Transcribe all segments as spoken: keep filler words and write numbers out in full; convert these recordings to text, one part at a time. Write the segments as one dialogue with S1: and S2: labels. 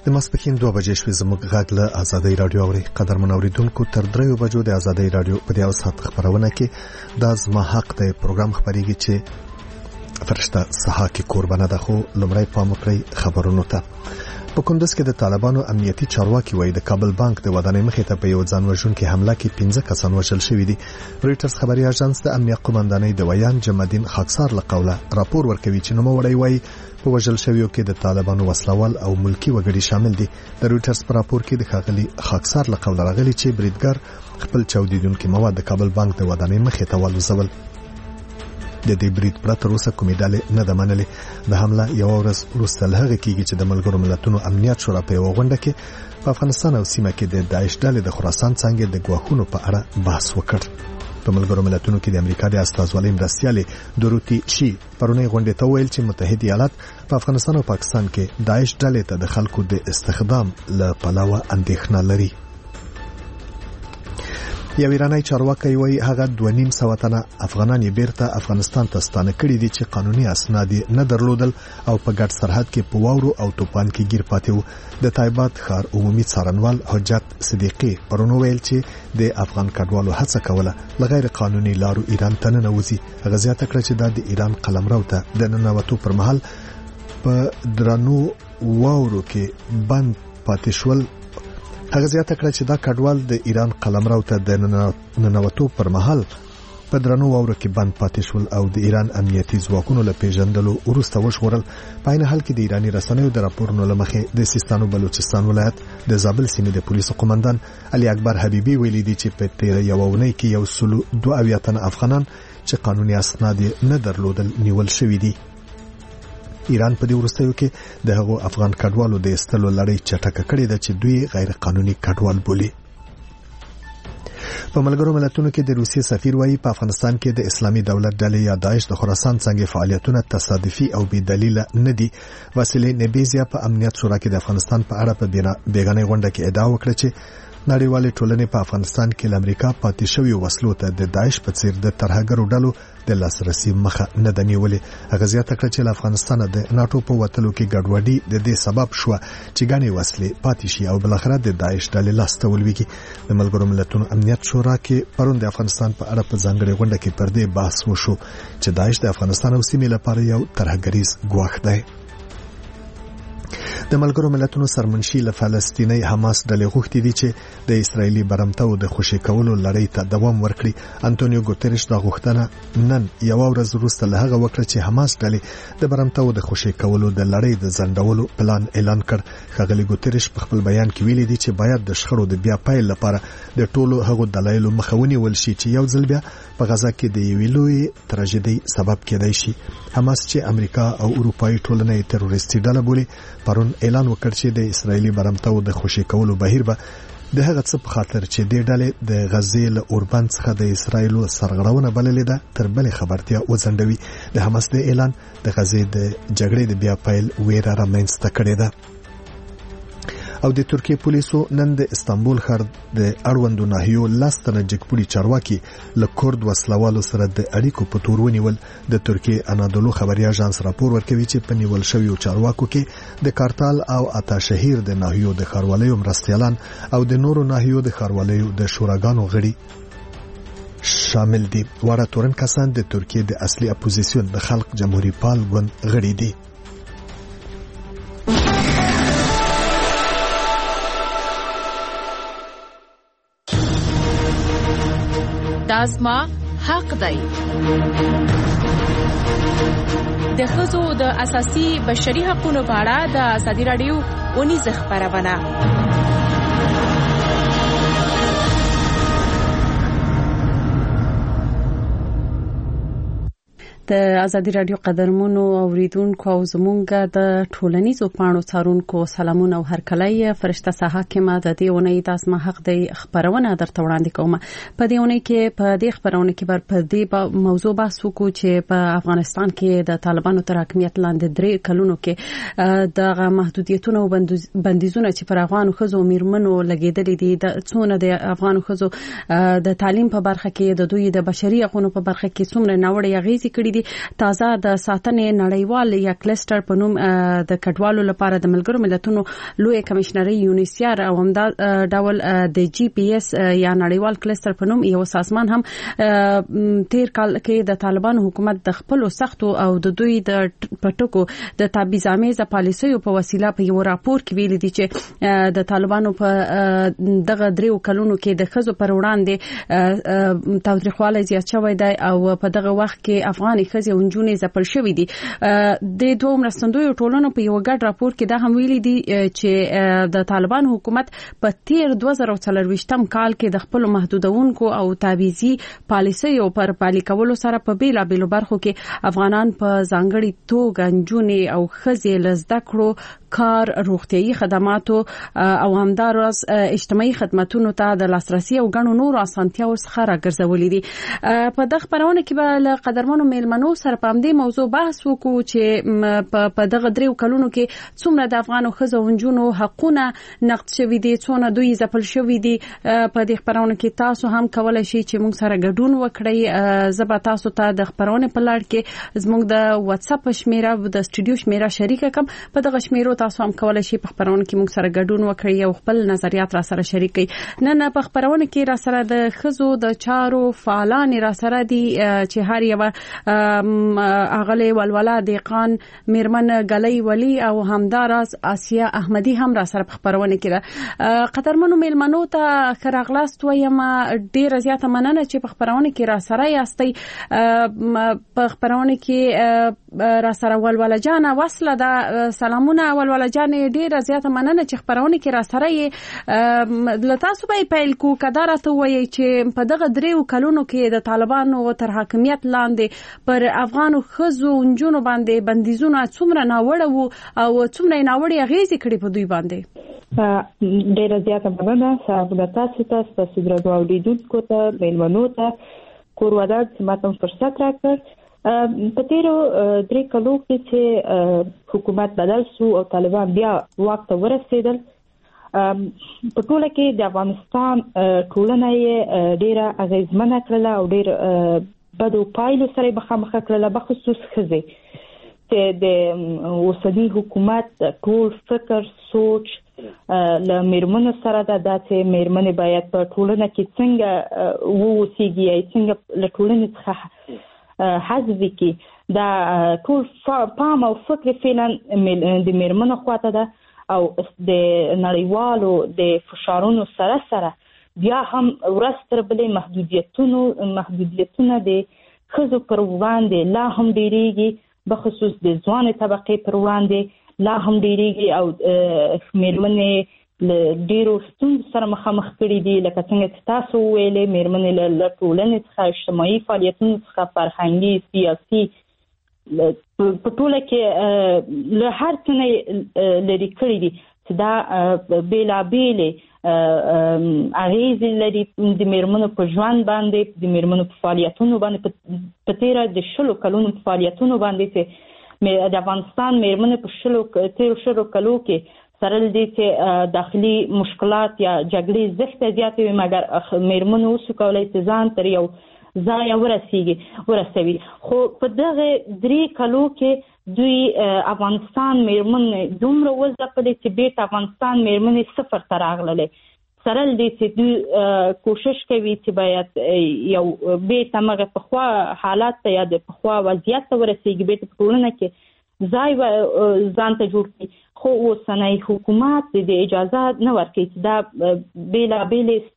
S1: د ماسپښین دوه بجې شوې. زموږ غږ له آزادۍ رادیو اوري. قدرمن اوریدونکو، تر دریو بجو د آزادۍ رادیو په دیو سات خبرونه کې دا زما حق دی پروګرام خبريږي چې فرشته صحه کې قربانه ده. خو لمړی پام وکړئ خبرونو ته. په کندز کې د طالبانو امنیتي چارواکي وایي د کابل بانک د ودانۍ مخې ته په یو ځانوژونکي حمله کې پنځه کسان وژل شوي دي. رويټرز خبري اژانس د امنیت قومندانۍ د ویان جمعالدین خاکسار له قوله راپور ورکوي چې نوموړی وایي په وژل شویو کې د طالبانو وسلوال او ملکی وګړي شامل دي. د رويټرز په راپور کې د ښاغلي خاکسار له قوله راغلي چې بریدګر خپل چاودیدونکي مواد د کابل بانک د ودانۍ مخې ته والوزول. د دې برید پرته روسه کومې ډلې نه د منلې. د حمله یو ورځ وروسته له هغه کېږي چې د ملګرو ملتونو امنیت شورا په یو غونډه کې په افغانستان او سیمه کې د داعش ډلې د خراسان څنګه د ګواښونو په اړه بحث وکړ. په ملګرو ملتونو کې د امریکا د استازولۍ مرستیالې دوروتی شي پرونی غونډه ته ویل چې متحده ایالات په افغانستان او پاکستان کې داعش ډلې ته د خلکو د استخدام له پلوه اندېښنه لري. یو ایرانی چارواکي وایي هغه دوه نیم سوه تنه افغانان یې بیرته افغانستان ته ستانه کړي دي چې قانوني اسناد نه درلودل او په ګډ سرحد کې په واورو او توپان کې گیر پاتې وو. د تایبات ښار عمومي څارنوال حجت صدیقي پرونو ویل چې د افغان کډوالو هڅه کوله له غیر قانوني لارو ایران ته ننوځي. هغه زیاته کړه چې دا د ایران قلمرو ته د ننوتو پر مهال په درنو واورو کې بند پاتې شول. هغه زیاته کړه چې دا کډوال د ایران قلمرو ته د ننوتو پر مهال په درنو واورو کې بند پاتې شول او د ایران امنیتي ځواکونو له پیژندلو وروسته وشورل. په عین حال کې د ایرانی رسنیو د راپورونو له مخې د سیستان او بلوچستان ولایت د زابل سیمې د پولیسو قومندان علي اکبر حبیبي ویلي دی چې په تیر یو اونۍ کې یو سلو دوه اویا تنه افغانان چې قانوني اسناد نه درلودل نیول شوي دي. ایران په دې وروستیو کې د هغو افغان کډوالو د استلو لړۍ چټکه کړې ده چې دوی غیر قانوني کډوال بولي. په ملګرو ملتونو کې د روسیې سفیر وایي په افغانستان کې د اسلامي دولت ډلې یا داعش د خراسان څنګه فعالیتونه تصادفي او بې دلیله نه دي. واسیلی نبیزیا په امنیت شورا کې د افغانستان په اړه په بیګانه غونډه کې ادعا وکړه چې نړیوالې ټولنې په افغانستان کې له امریکا پاتې شوی وسلو ته د داعش په څیر د ترهګرو ډلو د لاسرسي مخه نه د نیولې. هغه زیاته کړه چې له افغانستان د ناتو په وتلو کې ګډوډي د دې سبب شو چې ګڼې وسلې پاتې شي او بلخره د داعش ډلې لاس ته ولويږي. د ملګرو ملتونو امنیت شورا کې پرون د افغانستان په اړه په ځانګړې غونډه کې پر دې بحث وشو چې داعش د افغانستان او سیمې لپاره یو ترهګریز ګواښ دی. د ملګرو ملتونو سرمنشي له فلسطیني حماس ډلې غوښتي دي چې د اسرایلی برمتو د خوشي کولو لړۍ ته دوام ورکړي. انټونیو ګوتریش دا غوښتنه نن یو ورځ وروسته له هغه وکړه چې حماس ډلې د برمتو د خوشي کولو د لړۍ د ځنډولو پلان اعلان کړ. ښاغلي ګوتریش په خپل بیان کې ویلي دي چې باید د شخړو د بیا پیل لپاره د ټولو هغو دلایلو مخاوني ول شي چې یو ځل بیا په غزا کې د یوې لوی تراژیدي سبب کېدای شي. حماس چې امریکا او اروپایي ټولنې تروریستي ډله بولي پرون اعلان وکړ چې د اسرایلی برمتو د خوشي کولو بهیر به د هغه څه په خاطر چې د ډلې د غزې له اوربند څخه د اسرایلو سرغړونه بللې ده تر بلې خبرتیا وځنډوي. د حماس د اعلان د غزې د جګړې د بیا پیل ویره رامنځته کړې ده. او د ترکیه پولیسو نن د استانبول ښار د اړوندو ناحیو لاستنه جګپوړي چارواکي له کورد وسلوالو سره د اړیکو په تور ونیول. د ترکیه انادولو خبري اژانس راپور ورکوي چې په نیول شویو چارواکو کې د کارتال او اتا شهیر د ناحیو د ښاروالۍ مرستيالان او د نورو ناحیو د ښاروالۍ د شوراګانو غړي شامل دي. واره تورن کسان د ترکیه د اصلي اپوزیسیون د خلق جمهوریت پال ګوند غړي دي.
S2: دازما حق دی. د ښځو د اساسي بشري حقوقو په اړه د ازادي رادیو ونیزه خبرونه. د ازادي رادیو قدرمنو اوریدونکو او زمونږه د ټولنیزو پاڼو څارونکو سلامونه او هرکلی. فرشته صحه کې ما د دې اونۍ د اسما حق د خبرونه درته وړاندې کوم. په دې اونۍ کې په دې خبرونه کې بر په دې موضوع بحث وکړو چې په افغانستان کې د طالبانو تر حکومت لاندې درې کلونو کې د محدودیتونو او بندیزونو چې پر افغان خزو میرمنو لګیدلې دي د څونه د افغان خزو د تعلیم په برخه کې د دوی د بشري حقوقو په برخه کې څومره ناوړه غیزي کړي دي. تازه د ساتنې نړیوال یا کلستر په نوم د کډوالو لپاره د ملګرو ملتونو لوی کمشنري یونیسیار او همدا ډول د جی پی ایس یا نړیوال کلستر په نوم یو سازمان هم تیر کال کې د طالبان حکومت د خپل سختو او د دوی د پټکو د تبعیضامیزه پالیسیو په وسیله په یو راپور کې ویل دي چې د طالبانو په دغه دریو کلونو کې د خزو پر وړاندې تاوتریخوالی زیات شوی دی او په دغه وخت کې افغاني خزي او نجونې ځپل شوې دي. د دوه مرستندویو ټولنو په یو ګډ راپور کې دا هم ویلي دي چې د طالبان حکومت په تیر دوه زره څلرويشتم کال کې د خپل محدودونکو او تبعیضي پالیسیو پر پلي کولو سره په بیلابېلو برخو کې افغانان په ځانګړي توګه نجونې او خزي لزده کړو کار، روغتيایي خدماتو او همدارس اجتماعي خدماتونو ته د لاسرسي او غنو نور اسانتیاو څخه راګرځولې دي. په دغه خبرونه کې به له قدرمنو میلمنو سره په دې موضوع بحث وکړو چې په دغه دریو کلونو کې څومره د افغانو خزو او نجونو حقونه نقض شوي دي، څونه دوی ځپل شوي دي. په دې خبرونه کې تاسو هم کولای شئ چې موږ سره ګډون وکړئ. زه تاسو ته د خبرونه په لړ کې زموږ د واتس اپ شمیره د استودیو شمیره شریک کوم. په دغه شمیرو تاسو هم کولای شئ په خبرونه کې موږ سره ګډون وکړئ او خپل نظریات را سره شریک کړئ. نن په خبرونه کې را سره د خزو د چارو فعالان را سره دي چې هر یو اغلی ولولا دیقان، میرمن غلی ولی او همدارس آسیا احمدی هم را سره په خبرونه کې ده. قدرمنو میلمنو ته خراغلاست وایم، ډیر زیاته مننه چې په خبرونه کې را سره یاستئ. په خبرونه کې را سره ولولا جان وصله ده. سلامونه ولولا جان، ډیر زیاته مننه چې خبرونه کې را سره یې. لتاسو به پیل کو کدارته وایي چې په دغه دریو کلونو کې د طالبانو تر حاکمیت لاندې پر افغانو خزو او نجونو باندې بندیزونه څومره ناوړه وو او څومره ناوړه اغیزې کړې په دوی باندې.
S3: ډیر زیاته مننه صاحب تاسو ته، تاسو درنو اوریدونکو ته، میلمنو ته، کور ودار چې ماته فرصت راکړ. په تیرو درې کلو کې چې حکومت بدل شو او طالبان بیا واک ته ورسېدل، په ټوله کې د افغانستان ټولنه یې ډیره اغیزمنه کړله او ډیر بدو پایلو سره مخامخ کړله، بخصوص ښځې چې د اوسني حکومت ټول فکر سوچ له میرمنو سره ده، دا چې میرمنې باید په ټولنه کې څنګه ووسیږي، څنګه له ټولنې څخه حذف کی. دا ټول پام او فکر فعلا د میرمنو خواته ده او د نړیوالو د فشارونو سره سره بیا هم ورستر بلې محدودیتونو محدودیتونه د ښځو پر وړاندې لا هم ډیریږي، بخصوص د ځوانې طبقې پر وړاندې لا هم ډیریږي او میرمنې له ډیرو ستونزو سره مخامخ کړي دي. لکه څنګه چې تاسو ویلې، میرمنې له ټولنې څخه، اجتماعي فعالیتونو څخه، فرهنګي، سیاسي، په ټوله کې له هر څه نه لرې کړي دي چې دا بېلابېلې اغیزې لري د میرمنو په ژوند باندې، د میرمنو په فعالیتونو باندې، په تیره د شلو کلونو په فعالیتونو باندې چې د افغانستان میرمنې په شلو تیرو شلو کلو کې سره دي چې داخلي مشکلات یا جګړې زښته زیاتې وي، مګر میرمنو اوس کولی چې ځان تر یو ځایه ورسیږي ورسوي. خو په دغه درې کلو کې دوی افغانستان میرمنې دومره وځپلې چې بیرته افغانستان میرمنې صفر ته راغللې. سره دي چې دوی کوشش کوي چې باید یو بیرته مغه پخوا حالات ته یا د پخوا وضعیت ته ورسیږي، بیرته په ټولنه کې ځای ځان ته جوړ کړي. خو اوسنی حکومت د اجازه نه ورکوي چې دا بېلابېلې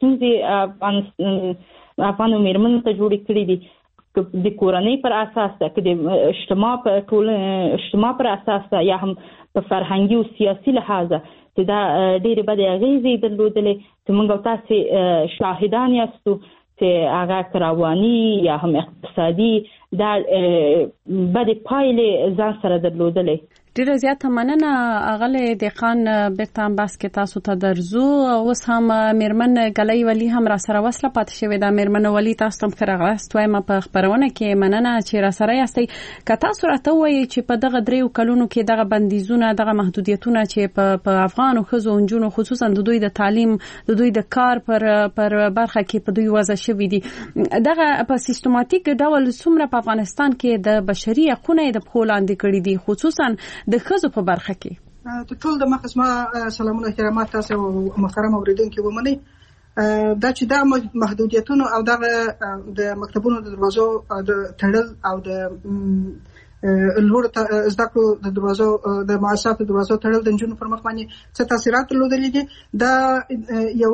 S3: ستونزې افغانو میرمنو ته جوړې کړي دي، د کورنۍ پر اساس ده، که د اجتماع په ټول اجتماع پر اساس ده، یا هم په فرهنګي او سیاسي لحاظه چې دا ډېرې بدې اغیزې درلودلې چې موږ او تاسې شاهدان یاستو چې هغه رواني یا هم اقتصادي دا بدې پایلې ځان سره درلودلې.
S2: ډیره زیاته مننه اغله دقان بیرته بس کې تاسو ته درځو. اوس هم میرمن ګلۍ ولی هم را سره وصله پات شوې ده. میرمن ولی تاسو هم خیرغاست وایم په خبرونه کې مننه چې را سره یاستئ. که تاسو راته وایي چې په دغه دریو کلونو کې دغه بندیزونه دغه محدودیتونه چې په په افغان ښځو او نجونو خصوصا د دوی د تعلیم د دوی د کار پر پر برخه کې په دوی وضع شوې دي دغه په سیستماتیک ډول څومره په افغانستان کې د بشري حقوقو د پخو لاندې کړي دي خصوصا د ښځو په برخه کې.
S4: ته ټول د مخسمه سلامونه احترامات تاسو محترم اوریدونکو ومنئ. دا چې دا محدودیتونه او دغه د مکتبونو د دروازو د تړل او د لوړ زده کړو د دروازو د معاشاتو د دروازو تړل د نجونو پر مخ باندې څه تاثیرات درلودلي دي. دا یو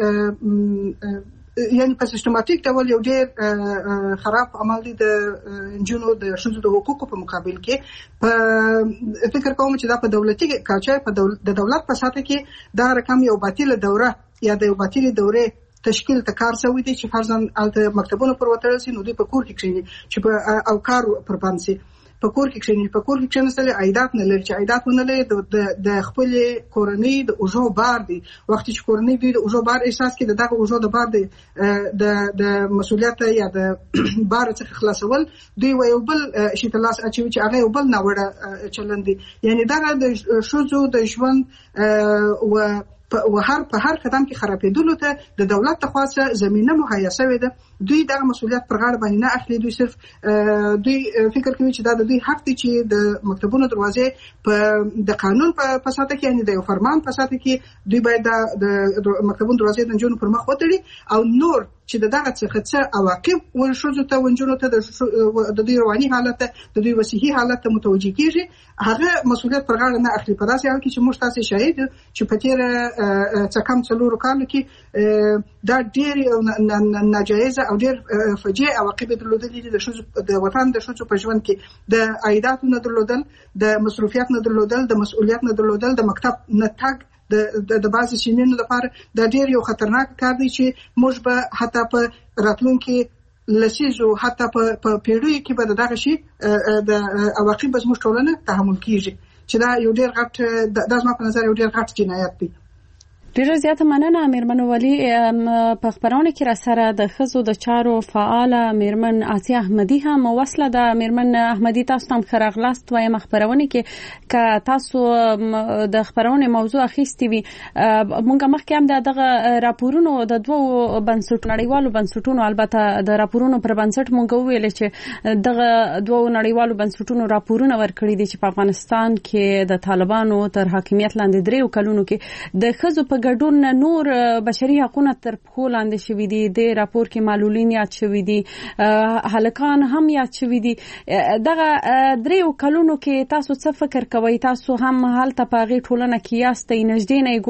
S4: ډېر یعنی په سیستماتیک ډول یو ډېر خراب عمل دی د نجونو د ښځو د حقوقو په مقابل کې. په فکر کوم چې دا په دولتي کچه په د دولت په ساته کې دا رقم یو باطله دوره یا د یو باطله دورې تشکیل تکار شوی دی چې فرضاً الته مکتبونو پر وترل سي نو دوی په کور کې کښیني چې په او کار پر باندې سي په کور کې کښیني په کور کې کښیني عایدات نه لري چې عایدات نه لري د خپل کورنۍ د اوجو بار دی. وخت چې کورنۍ دوی د اوجو بار احساس کوي دغه اوجو د بار دی د د مسولیت یا د بار څخه خلاصول دوی یو بل شي تلاش اچوي چې هغه یو بل نه وړه چلندي. یعنی دغه د شوزو د ژوند او و هر په هر قدم کې خرابېدلو ته د دولت تخواصه زمينه مهیا شوې ده. دوی دا مسولیت پر غاړه باندې نه اخلي. دوی صرف دوی فکر کوي چې دا د دوی حق دی چې د مکتبونو دروازې په د قانون په ساته کې یعنی د یو فرمان په ساته کې دوی باید د مکتبونو دروازې د نجونو پر مخ وتړي او نور چې دغه څه څه عواقب ورشوځو ته ونجونو ته د دوی رواني حالت د دوی وصحي حالت ته متوجي کیږي هغه مسولیت پر غاړه نه اخلي. په داسې حال کې چې موږ تاسو شاهد چې په تیر څه کم څلورو کالو کې دا ډېر ناجایز او ډېر فجیع عواقب درلودلي دي د ښځو د وطن د ښځو په ژوند کې د عایداتو نه درلودل د مصروفیت نه درلودل د مسؤلیت نه درلودل د مکتب نه تګ د د بعض شینونو لپاره د ډېر یو خطرناک کار دی چې موږ به حتی په راتلونکي لسیزو حتی په پیړیو کې به دغه شي د عواقب زموږ ټولنه تحمل کیږي چې دا یو ډېر غټ د زما په نظر یو ډېر غټ جنایت دی.
S2: ډیره زیاته مننه میرمن ولی. په خبرونه کې را سره د ښځو د چارو فعاله میرمن آسیه احمدی هم وصله ده. میرمن احمدی تاسو هم خیرغلاست وایم خبرونه کې که تاسو د خبرونه موضوع اخیستی وي مونږ مخکې هم دغه راپورونو د دوو بنسټ نړیوالو بنسټونو البته د راپورونو پر بنسټ مونږ ویل چې دغه دوو نړیوالو بنسټونو راپورونه ورکړي دي چې په افغانستان کې د طالبانو تر حاکمیت لاندې دریو کلونو کې د ښځو په ګډون نور بشري حقوقونه تر پخو لاندې شوي دي. د راپور کې معلولین یاد شوي دي هلکان هم یاد شوي دي. دغه دریو کلونو کې تاسو څه فکر کوئ؟ تاسو هم هلته په هغې ټولنه کې یاستئ نږدې نه یې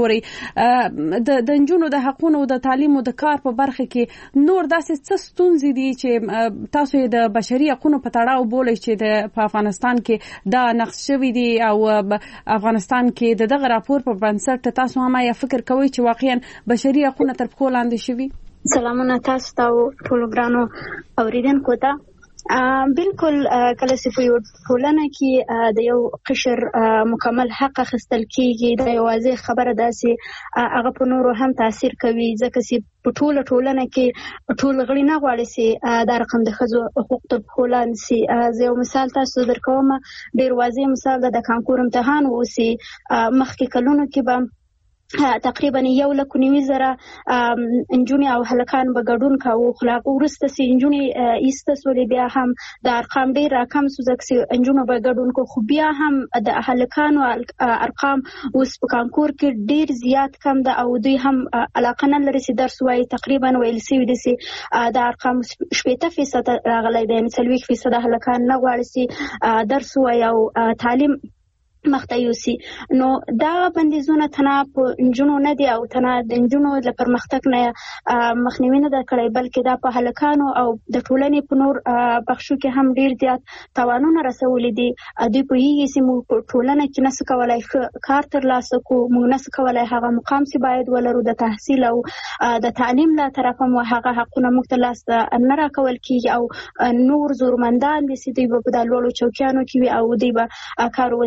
S2: ګورئ د نجونو د حقونو د تعلیم او د کار په برخه کې نور داسې څه ستونزې دي چې تاسو یې د بشري حقونو په تړاو بولئ چې د په افغانستان کې دا نقش شوي دي او افغانستان کې د دغه راپور په بنسټ تاسو هم یا فکر کوي چې واقعا بشري حقوقونه تر پخو لاندې شوي؟
S5: سلامونه تاسو ته ټول ګرانو اوریدونکو ته. بالکل کله چې په یو ټولنه کې د یو قشر مکمل حق اخیستل کیږي د یوازې خبره داسې هغه په نورو هم تاثیر کوي ځکه چې په ټوله ټولنه کې ټول غړي نه غواړي چې دا رقم د ښځو حقوق تر پخو لاندې سي. زه یو مثال تاسو درکوم ډېر واضح مثال د کانکور امتحان وسی مخکې کلونو کې به تقریبا یو لک نیوي زره انجونی او هلکان به ګډون کاوه خو لا ورسته سي انجونی ایسته سولې بیا هم د ارقام ډېر راکم سو ځکه چې انجونو به ګډون کو خو بیا هم د هلکانو ارقام اوس په کانکور کې ډېر زیات کم ده او دوی هم علاقه نه لري چې درس وایي. تقریبا ویل سوي دي چې د ارقام شپېته فیصد راغلی دی یعنې څلوېښت فیصده هلکان نه غواړي چې درس وایي او تعلیم مخته یوسي. نو دا بندیزونه تنه په انجونو نه دي او تنه د انجونو د پرمختګ نه مخنیوي نه کړی بلکې دا په هلکانو او د ټولنې په نور بخشو کې هم ډیر زیات تاوانونه رسولي دي. دوی په یوه سیمه په ټولنه کې نس کولای کار تر لاسه کو موږ نس کولای هغه مقام سي باید ولرو د تحصیل او د تعلیم لا طرفه مو هغه حقونه موږ ته لاسته نه راکول کیږي او نور زورمندان دي چې دوی په دالوړو چوکیانو کې او دوی به کار وظیفې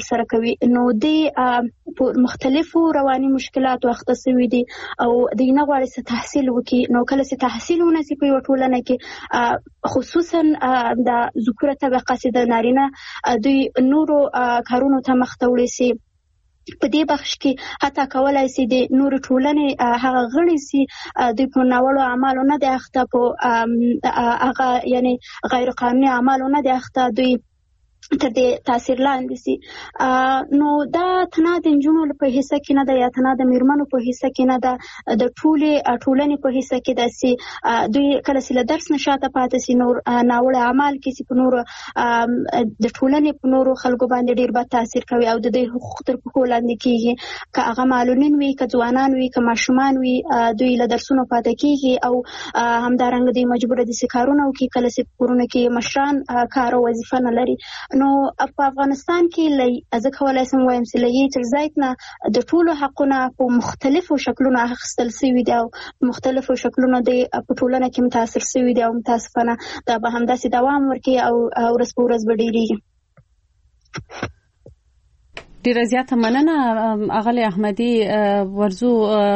S5: تر سره کوي. نو د مختلفو رواني مشکلاتو اخته شوي دي او د نه غواړي چې تحصیل وکړي. نو کله چې تحصیل ونسي په یو ټولنه کې خصوصا د ذکوره طبقه چې د نارینه دوی نورو کارونو ته مخ ته وړي سي په دې بخش کې حتی کولای شي د نور ټولنې هغه غړي سي د په ناوړو اعمالو نه د اخته په هغه یعنی غیر قانوني اعمالو نه د اخته دوی تر دې تاثیر لاندې سي. نو دا تنه د نجونو په حصہ کې نه ده یا تنه د میرمنو په حصہ کې نه ده، د ټولې ټولنې په حصہ کې ده سي دوی کله چې له درس نشاته پاتې سي نور ناوړه اعمال کې سي په نور د ټولنې په نورو خلکو باندې ډیر بد تاثیر کوي او د دې حقوق تر پښو لاندې کیږي. که هغه معلولین وي، که ځوانان وي، که ماشومان وي، دوی له درسونو پاتې کیږي او همدارنګه دوی مجبور دي چې کارونه وکړي کله چې کورونه کې مشران کار او وظیفه نه لري. نو په افغانستان کې لې ځکه ولای سم وایم چې لې تر ځایتنه د ټولو حقونه په مختلفو شکلونو اخیستل شوي دي او مختلفو شکلونو د په ټولنه کې متاثر شوي دي او متاسفانه دا به همداسې دوام ورکړي او ورځ په ورځ به ډېرېږي.
S2: ډېره زیاته مننه اغلې احمدي. ورزو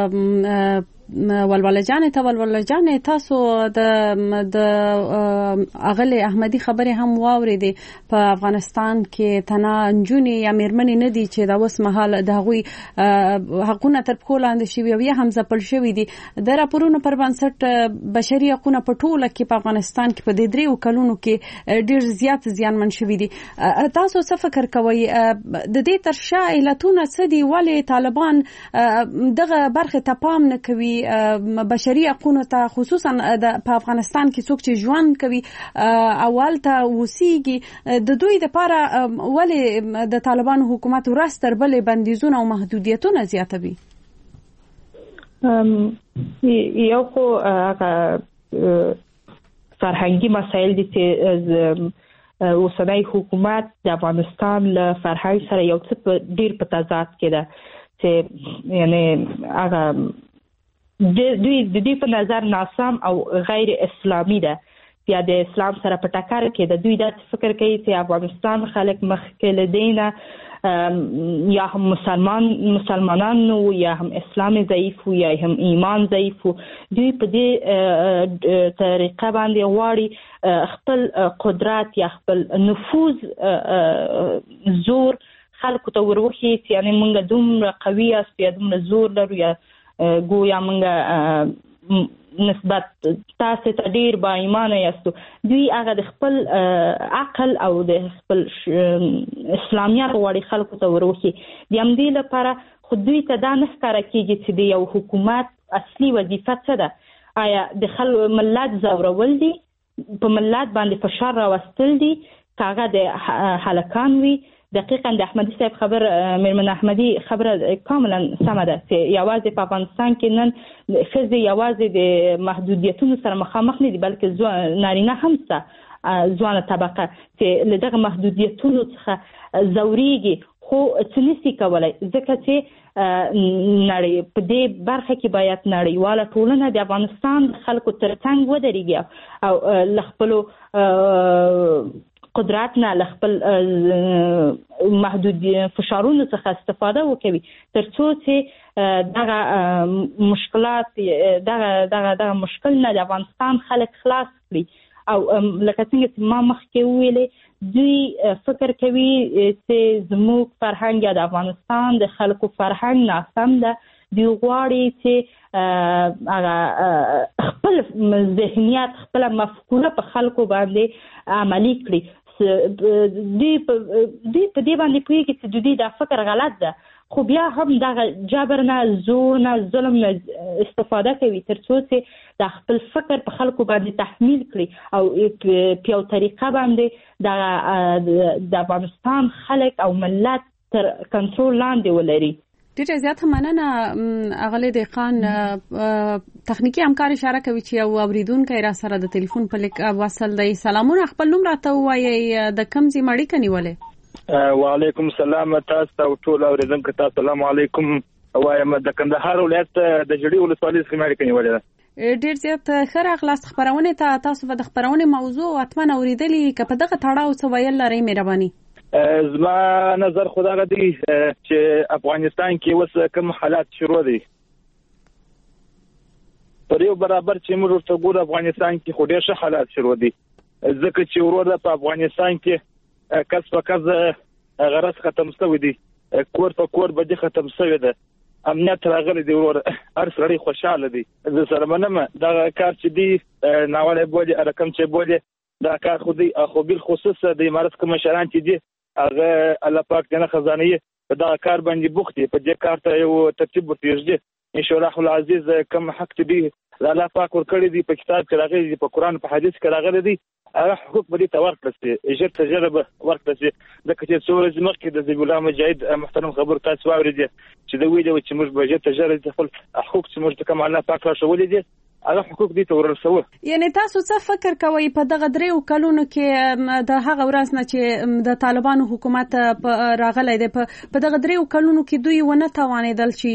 S2: ولوله جانې ته ولوله جانې تاسو د د اغلې احمدي خبرې هم واورېدې. په افغانستان کې تنه نجونې یا میرمنې نه دي چې دا اوس مهال د هغوی حقونه تر پښو لاندې شوي او یا هم ځپل شوي دي. د راپورونو پر بنسټ بشري حقونه په ټوله کې په افغانستان کې په دې دریو کلونو کې ډېر زیات زیانمن شوي دي. تاسو څه فکر کوئ د دې تر شا علتونه څه دي؟ ولې طالبان دغه برخې ته پام نه کوي بشري حقوقو ته، خصوصا په افغانستان کې څوک چې ژوند کوي اول ته اوسېږي د دوی لپاره ولې د طالبانو حکومت ورځ تر بلې بندیزونه او محدودیتونه زیاتوي؟
S3: یو خو فرهنګي مسایل دي چې اوسنی حکومت د افغانستان له فرهنګ سره یو څه ډیر په تضاد کې ده چې یعنی هغه دوی د دې په نظر ناسم او غیر اسلامي ده. بیا د اسلام سره په ټکر کې ده. دوی دا فکر کوي چې افغانستان خلک مخکې له دې نه یا هم مسلمان مسلمانان نو یا هم اسلام ضعیف و یا هم ایمان ضعیف و. دوی په دې طریقه باندې غواړي خپل قدرت یا خپل نفوذ زور خلکو ته وروخي چې یعنی موږ دومره قوي یاست یا دومره زور لرو یا گویا منگا نسبت تاسو ته ډیر با ایمانه یاستو. دوی هغه د خپل عقل او د خپل اسلامیت غوړي خلکو ته وروخي. د همدې لپاره خو دوی ته دا نه ښکاره کېږي چې د یو حکومت اصلي وظیفه څه ده. آیا د خلکو ملت ځورول دي، په ملت باندې فشار راوستل دي، که هغه د هلکان وي. دقیقاً د احمدي صاحب خبر میرمن احمدي خبره کاملا سمه ده چې یوازې په افغانستان کې نن ښځې یوازې د محدودیتونو سره مخامخ نه دي بلکې نارینه هم شته ځوانه طبقه چې له دغه محدودیتونو څخه ځورېږي خو څه نشي کولی ځکه چې نړۍ په دې برخه کې باید نړیواله ټولنه د افغانستان خلکو ترڅنګ ودرېږي او له خپلو قدرت نه له خپل محدود فشارونو څخه استفاده وکوي تر څو چې دغه مشکلات دغه دغه دغه مشکل نه د افغانستان خلک خلاص کړي. او لکه څنګه چې ما مخکې ویلې دوی فکر کوي چې زموږ فرهنګ یا د افغانستان د خلکو فرهنګ ناسم ده. دوی غواړي چې هغه خپل ذهنیت خپل مفکوره په خلکو باندې عملي کړي. دوی په دې باندې پوهېږي چې د دوی دا فکر غلط ده خو بیا هم دغه جبر نه زور نه ظلم نه استفاده کوي تر څو چې د خپل فکر په خلکو باندې تحمیل کړي او په یو طریقه باندې دغه د افغانستان خلک او ملت تر کنټرول لاندې ولري.
S2: ډیره زیاته مننه اغلې دقان. تخنیکی همکار اشاره کوي چې یو اوریدونکو را سره د ټلیفون په لیک وصل دی. سلامونه، خپل نوم راته وایي، د کوم ځای مړی کني ولې؟
S6: وعلیکم السلام تاسو او ټول اوریدونکو ته السلام علیکم. وایم د کندهار ولایت د جړی ولسوالۍ څخه مړی کني ولې؟
S2: ډیر زیات ښه راغلاست خبرونه ته. تاسو به د خبرونه موضوع اتمنه اوریدلې که په دغه تړاو څه ویل لرئ مهرباني.
S6: زما نظر خو دا دی چې افغانستان کې اوس کوم حالات شروع دي پر یو برابر چې موږ ورته ګورو افغانستان کې خو ډېر ښه حالات شروع دي ځکه چې وروره په افغانستان کې کس په کس غرض ختم شوی دی کور په کور به ختم شوی دی امنیت راغلی دی وروره هر سړی خوشاله دی زه سره منم دا کار چې دی ناوړه بولي رقم چې بولي دا کار خو دی خو بل خصوص د امارات کوم مشران چې دی هغه الله پاک دنه خزانه په دا کار باندې بوختي په دې کار ته یو ترتیب ورتیږي ان شاء الله العزيز کوم حق دی الله پاک ورکړي دی په کتاب کې راغلي دی په قران په حديث کې راغلي دی هغه حقوق به دي تورکړي اجر تجربه ورکړي ځکه چې څو ورځې مخکې د ذی الله مجاهد محترم خبر تاسو واورېدل چې د ویډیو چې موږ به اجر تجربه خپل حقوق چې موږ کوم الله پاک راښولې دي هغه حقوق دي تورسوه.
S2: یعنی تاسو څه فکر کوئ په دغه دریو کلونو کې د هغه ورځ نه چې د طالبانو حکومت راغلی دی په دغه دریو کلونو کې دوی ونه توانېدل چې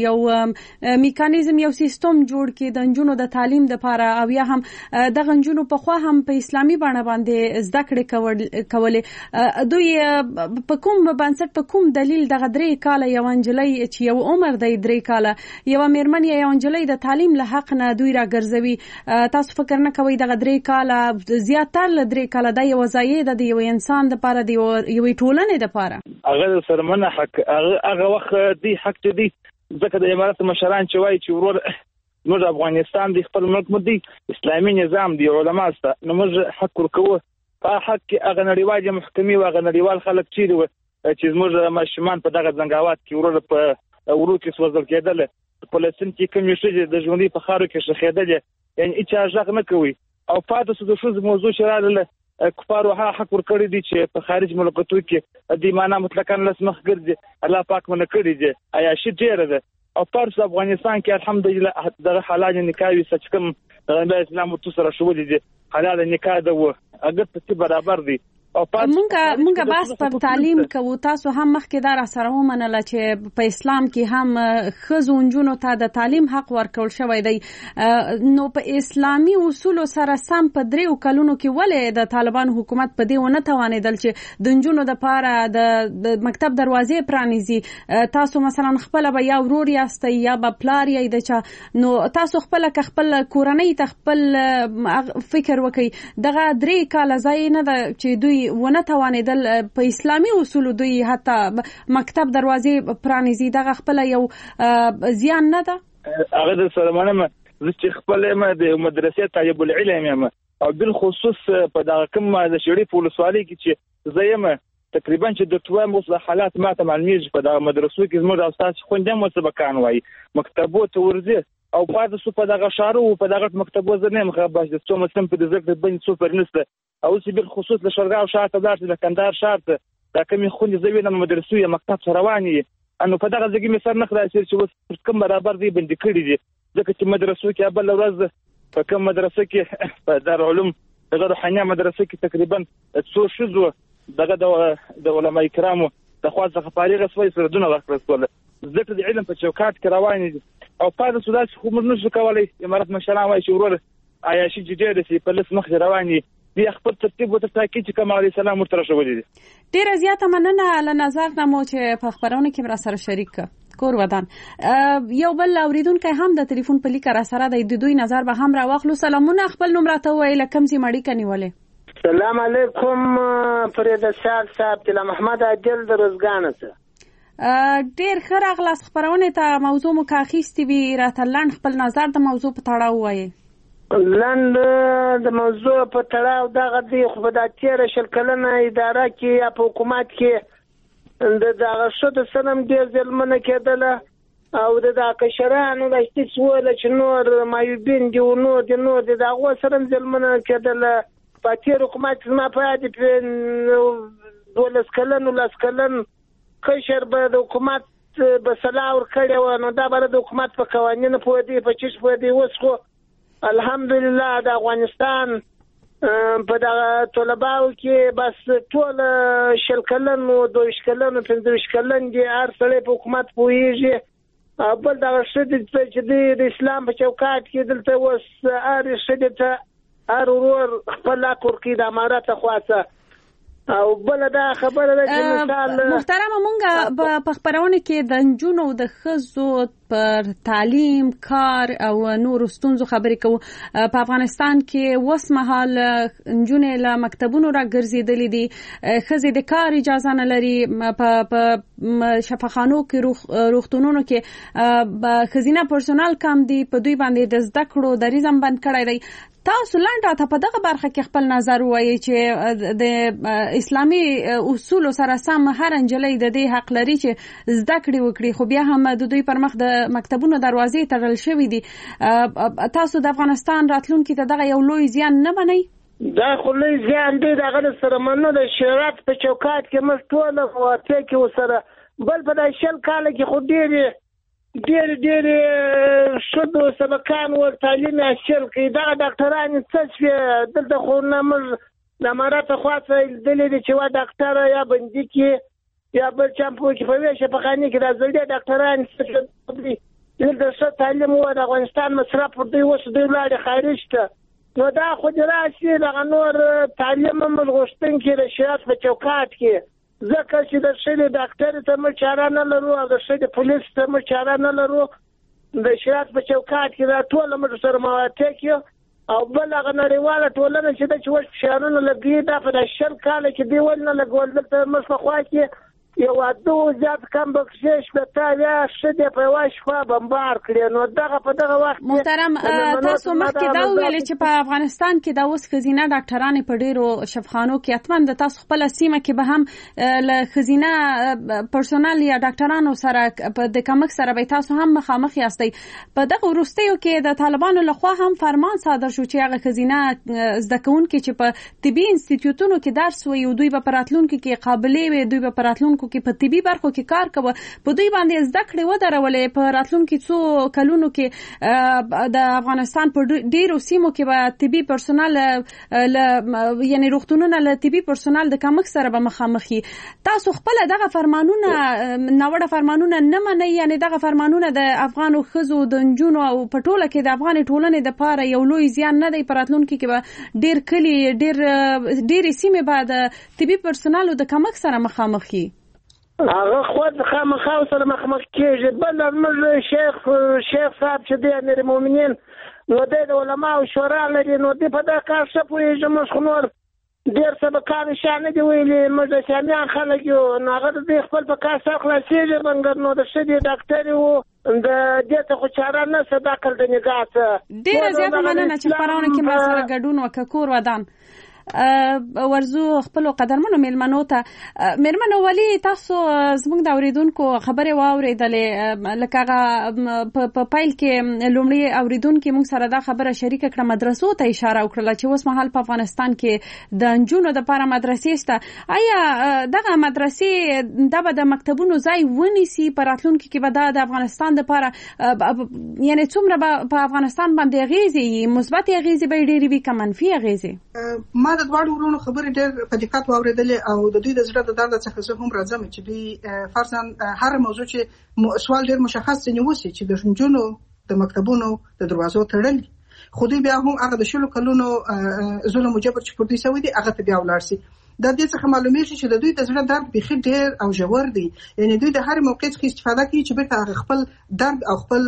S2: یو میکانیزم یو سیستم جوړ کړي د نجونو د تعلیم لپاره او یا هم دغه نجونو په خوا هم په اسلامي بڼه باندې زده کړې کولې دوی په کوم بنسټ په کوم دلیل دغه درې کاله یو انجلۍ چې یو عمر دی درې کاله یو میرمن یو انجلۍ د تعلیم له حق نه دوی راګرځوي تاسو فکر نه کوئ دغه درې کاله زیاتره له درې کاله د یو ځای د یو انسان لپاره د یو ټولنې لپاره
S6: هغه سرمنه حق هغه وخت دی حق دی ځکه د امارات مشران چې وایي چې ورور موږ افغانستان د خپل ملک مدي اسلامي نظام دی علما سره نو موږ حق ورکوه په حق کې هغه نړیوال محکمې او هغه نړیوال خلک چې چې موږ ماشومان په دغه زنګاوات کې ورور په ورو کې سوځل کېدل فلسطین کې کوم شي د ژوندۍ په خارو کې شخېدل یعنی هیڅ ځاګ نه کوي او پاتې سود شوز موضوع شراله کفارو ها حق ور کړی دي چې په خارج ملکاتو کې د معنا مطلقاً لسمخ ګرځي الله پاک مونږ کړی دي آیا شي ډیر ده او پرس افغانستان کې الحمدلله دغه حلال نکاح سچ کوم د اسلام تو سره شو دي حلال نکاح ده اگر په برابر دي
S2: مونږه مونږه باس پر تعلیم کوو تاسو هم مخکې دا را سره ومنله چې په اسلام کې هم ښځو نجونو ته د تعلیم حق ورکول شوی دی نو په اسلامي اصولو سره سم په دریو کلونو کې ولې د طالبانو حکومت په دې ونه توانېدل چې د نجونو دپاره د مکتب دروازې پرانیزي تاسو مثلا خپله به یا ورور یاستئ یا به پلار یې د چا نو تاسو خپله که خپل کورنۍ ته خپل فکر وکړئ دغه درې کاله ځای نه ده چې دوی ونه توانېدل په اسلامي اصولو دوی حتی مکتب دروازې پرانیزي دغه خپل یو زیان نه ده
S6: هغه د سره منم چې خپل ما د مدرسې طالب العلم یم او بالخصوص په دغه کوم د شریف ولسوالۍ کې چې زېمه تقریبا چې د توه مصالحات ما ته معلومیږي په دغه مدرسو کې زموږ استاد خوندم مسبقان وای مکتبو ته ورځي او پاتې سو په دغه شارو په دغه مکتبو زنه مخه باش د څو مسلم په ذکر بین سوپر نسته او چې بل خصوص د شرغاو شاته دارته د کندهار شاته دا کومي خوندې زوینه مدرسو یا مکتب رواني انو په دغه ځګي مې سر نه خلاص چې وس کوم برابر دی بند کړی دي ځکه چې مدرسو کې بل ورځ په کوم مدرسه کې په دارالعلوم دغه روحانيه مدرسه کې تقریبا څو شذو دغه د علماء کرامو د خواصه خپاري غسوي سره دونه ورکړل ځکه د علم په چوکاټ کې رواني دي او پاتې سوداس خو موږ نشو کولای امارات مشران وایي چې ورور آیا شي جدي دي په لس مخ رواني دی خپل ترتیب وته تاکید چې کوم علی سلام ورته شوې دي
S2: ډیر زیاته مننه له نظر نمو چې په خبرونه کې را سره شریک کور ودان یو بل اوریدونکو هم د ټلیفون په لیکه را سره د دوی نظر به هم را واخلو سلامونه خپل نوم راته وایي لکم سي مړی کني ولې
S7: سلام علیکم فرید صاحب صاحب تل محمد عادل د روزګان
S2: څخه ډیر ښه راغلاس خبرونه ته موضوع مو کاخیستي وی راته لاند خپل نظر د موضوع په تړاو وایي
S7: لاند د موضوع په تړاو دغه دی خو د تیر شل کلنه اداره کې یا په حکومت کې د دغه شته سنم ډیر ځلمنه کېدله او د کشرانو د استثوال چې نور مایوبین دی نو د نو د دغه سره ځلمنه کېدله په تیر حکومت ما په دې دولس کلن لاس کلن کشر به د حکومت به سلاور کړي و نو دا به د حکومت په قوانینو په دې په چش په دې وسخو الحمدلله د افغانستان په دغه طلباو کې بس ټول شل کلن او دوه کلن او پنځه کلن دي هر سړی په حکومت پوهیږي بل دغه شته چې د اسلام په چوکاټ کې دلته وس هر شته ته هر ورور خپل کور کې د امارات خواصه او بل دا خبره ده چې مثال
S2: محترم مونږه په خبرونه کې د نجونو د ښځو پر تعلیم کار او نور ستونزو خبرې کوو په افغانستان کې وس مهال نجونې له مکتبونو را ګرځېدلې دي ښځې د کار اجازه نه لري په شفاخانو کې روغتونونو کې ښځینه پرسونل کم دي په دوی باندې د زده کړو دریځ بند کړی دی تاسو لاندې ته په دغه برخه کې خپل نظر وایي چې د اسلامي اصول سره سم هر انجلۍ د دې حق لري چې زده کړې وکړي خو بیا هم د دوی پر مخ د مکتبونو دروازې تړل شوې دي تاسو د افغانستان راتلونکي ته دغه یو لوی زیان نه منئ
S7: دا خو لوی زیان دی دغه سره منو د شریعت په چوکاټ کې موږ ټول موافق یو سره بل په د شل کال کې خو ډېر ډېر ډېر شدو سبقان ور تعلیم حاصل کړي دا ډاکټران څه شي دلته خو نه موږ د امارات خاصه دلې چې وا ډاکټر یا بندي کې یا بل چمپو کې په ویشه په خاني کې د زړه ډاکټران څه دلته څه تعلیم و د افغانستان مصرف پر دوی وسو دوی لاړ خارج ته نو دا خو دراسي د نور تعلیم موږ غوښتن کې د شریعت په چوکاټ کې ځکه چې د شری ډاکټر ته مو چاره نه لرو او د شری پولیس ته مو چاره نه لرو د شریعت په چوکاټ کې دا ټول موږ سره موافق یو او بل هغه نړیواله ټولنه چې د چوش فشارونه لګي دا په شل کال کې دی ول نه لګول دلته موږ په خوا کې یو اته زیات کم بخشش په تاویا شته په واشفه بمبار کړي نو دغه په دغه وخت
S2: محترم تاسو مخکې دا ویل چې په افغانستان کې د اوس خزینه ډاکټران په ډیرو شفاخانو کې اتمن د تاسو خپل سیمه کې به هم ل خزینه پرسونل یا ډاکټرانو سره د کمک سره به تاسو هم مخامخ یاستئ په دغه وروستیو کې د طالبانو لخوا هم فرمان صادر شو چې هغه خزینه زده کوونکي چې په طبي انسټیټیوټونو کې درس وایي دوی به پراتلونکو کې قابلیت وي دوی به پراتلونکو کې په طبي برخو کې کار کوي په دوی باندې زده کړې و درولې په راتلونکو څو کلونو کې د افغانستان په ډیرو سیمو کې به طبي پرسونل یعنی روغتونونه له طبي پرسونل د کمک سره به مخامخي تاسو خپل دغه فرمانونه نوړه فرمانونه نه منئ یعنی دغه فرمانونه د افغانو ښځو د نجونو او په ټوله کې د افغان ټولنې د پاره یو لوی زیان نه دی په راتلونکو کې به ډیر کلی ډیر ډیر سیمه به د طبي پرسونل د کمک سره مخامخي
S7: هغه خود خامخا سره مخمخ کېږي بل موږ شیخ شیخ صاحب چې دی امیر المؤمنین نو د علماء او شورا لري نو د په دا کار څه پوهېږي موږ خو نور ډېر سبقان شانه دی ویلي موږ د شامیان خلک یو نو هغه د خپل په کار سره خلاصېږي مګر نو د ښځې ډاکټر و د دې ته خو چاره نه صداقت د نګاه څه
S2: ډېره زیاته مننه چې خپرونه کې ما سره ګډون وکړ کور ودان ورزو خپل قدرمنو ملمنو ته مېرمنو ولي تاسو زموږ د اوریدونکو خبره واوریدلې لکه په پایل کې لومړی اوریدونکو موږ سره دا خبره شریک کړه مدرسو ته اشاره وکړه چې اوس مهال په افغانستان کې د انجونو د لپاره مدرسې شته آیا دغه مدرسې د د مکتبونو ځای ونیسي په راتلونکو کې به د افغانستان د لپاره یعنی څومره په افغانستان باندې اغیزې مثبت اغیزې به ډېرې وي که منفي اغیزې
S4: ما د دواړو ورونو خبرې ډېر په دقت واورېدلې او د دوی د زړه د درد څخه زه هم راځم چې دوی فرضاً هر موضوع چې سوال ډېر مشخص ځنې وسی چې د نجونو د مکتبونو د دروازو تړل خو دوی بیا هم هغه د شلو کلونو ظلم او جبر چې پر دوی شوی دی هغه ته بیا ولاړ شي د دې څخه معلومیږي چې د دوی د زړه درد بيخي ډېر او ژور دی یعنی دوی د هر موقع څخه استفاده کوي چې به هغه خپل درد او خپل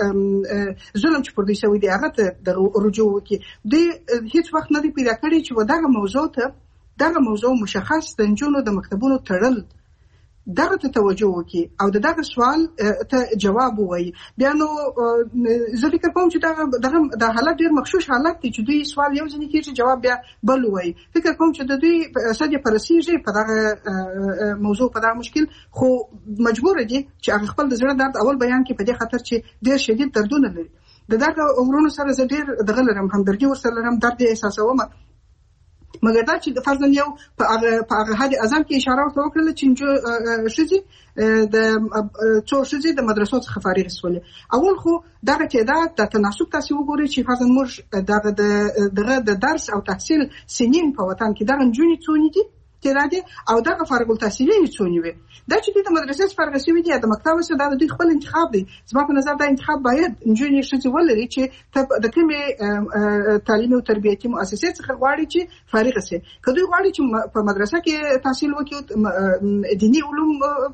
S4: ظلم چې پر دوی شوی دی هغه ته د رجوع کوي دوی هیڅ وخت نه دی پیدا کړی چې دغه موضوع ته دغه موضوع مشخص د نجونو د مکتبونو تړل دغه ته توجه وکړي او دغه سوال ته جواب وایي بیا نو زه فکر کوم چې دغه دغه د حالت ډېر مخشوش حالت دی چې دوی سوال یو ځنې کېږي جواب بیا بل وایي فکر کوم چې د دوی سده پرسیږي په دغه موضوع په دغه مشکل خو مجبور دي چې هغه خپل د زړه درد اول بیان کړي په دې خاطر چې ډېر شدید دردونه لري د دغه ورونو سره زه ډېر دغه لرم همدردي ورسره لرم درد احساسوم مګر دا چې د فرضاً یو په هغه په هغه حد اعظم کې اشاره ورته وکړل چې شذي د څو شذي د مدرسو څخه فارغ شول اول خو دغه تعداد د تناسب تاسو وګورئ چې فرضاً موږ دغه دغه د درس او تحصیل سنین په وطن کې دغه جونې څونې دي چې راځي او دغه فارغ التحصیلي څونی وي دا چې د مدرسې فارغ شوی دي د مکتب څخه د دوی خپل انتخاب دی زما په نظر دا انتخاب باید نجونې ښځې ولري چې د کومې تعلیمي او تربیتي مؤسسې څخه غواړي چې فارغ شي که دوی غواړي چې په مدرسه کې تحصیل وکړي دیني علوم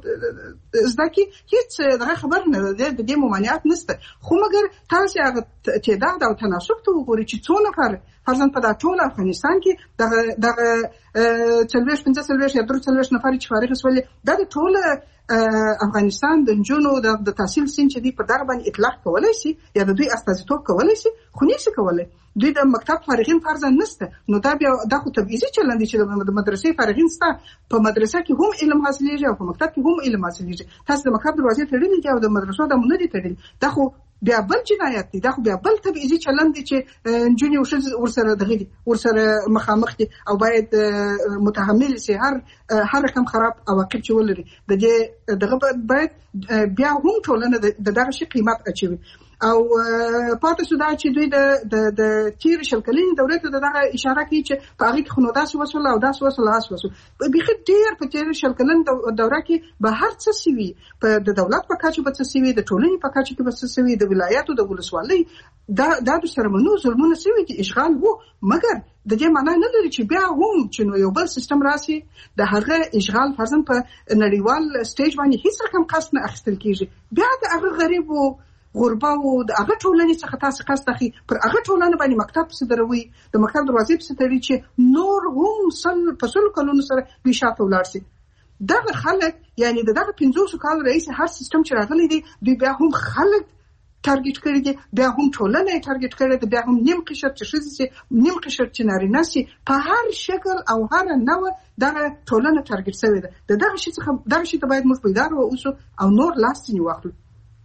S4: زده کړي هیڅ دغه خبر نه ده د دې ممانعت نشته خو مګر تاسو هغه تعداد او تناسب ته وګورئ چې څو نفر فرضاً په دا ټول افغانستان کې دغه دغه څلوېښت پنځه څلوېښت یا درې څلوېښت نفر چې فارغ شول دا د ټول افغانستان د نجونو د تحصیل سن چې دی په دغه باندې اطلاق کولای شي یا د دوی استازیتوب کولای شي خو نشي کولای دوی د مکتب فارغین فرضاً نشته نو دا بیا د خو تبعیضي چلند دی چې د مدرسې فارغین ستا په مدرسه کې هم علم حاصلېږي او په مکتب کې هم علم حاصلېږي تاسو د مکتب دروازې تړلې دي او د مدرسو د نه دي تړلې دا خو بیا بل جنایت دی دا خو بیا بل تبعیضي چلند دی چې نجونې او ورسره دغه دي ورسره مخامخ دي او باید متحمل شي هر هر رقم خراب عواقب چې ولري د دې دغه باید بیا هم ټولنه د دغه شي قیمت اچوي او پاتې سودا چې دوی د د د تیر شل کلین دولت ته دغه اشاره کوي چې په هغه کې خنودا سو وسول او داس وسول اس وسول به ډیر په تیر شل کلین دوره کې به هر څه سوي په د دولت په کچه به څه سوي د ټولنې په کچه کې به څه سوي د ولایتو د ولسوالۍ دا دا د سرمنو ظلمونه سوي چې اشغال وو مګر د دې معنی نه لري چې بیا هم چې نو یو بل سیستم راسي د هغه اشغال فرضاً په نړیوال سټیج باندې هیڅ رقم قصد نه اخیستل کیږي بیا د هغه غریب وو غربا او د هغه ټولنې څخه تاسو قصد اخی پر هغه ټولنه باندې مکتب څخه دروي د مکتب دروازې څخه تړي چې نور هم سل فصل کلونو سره بشاته ولاړ شي دغه خلک یعنی دغه پنځوس کال رئیس هر سیستم چې راغلی دی دوی بیا هم خلک ټارګټ کړی دی بیا هم ټولنه یې ټارګټ کړی دی بیا هم نیم قشر چې ښځې نیم قشر چې نارینه سي په هر شکل او هر نوع دغه ټولنه ټارګټ شوی ده دغه شي څخه دغه شي ته باید موږ بیدار واوسو او نور لاس ځنی واخلو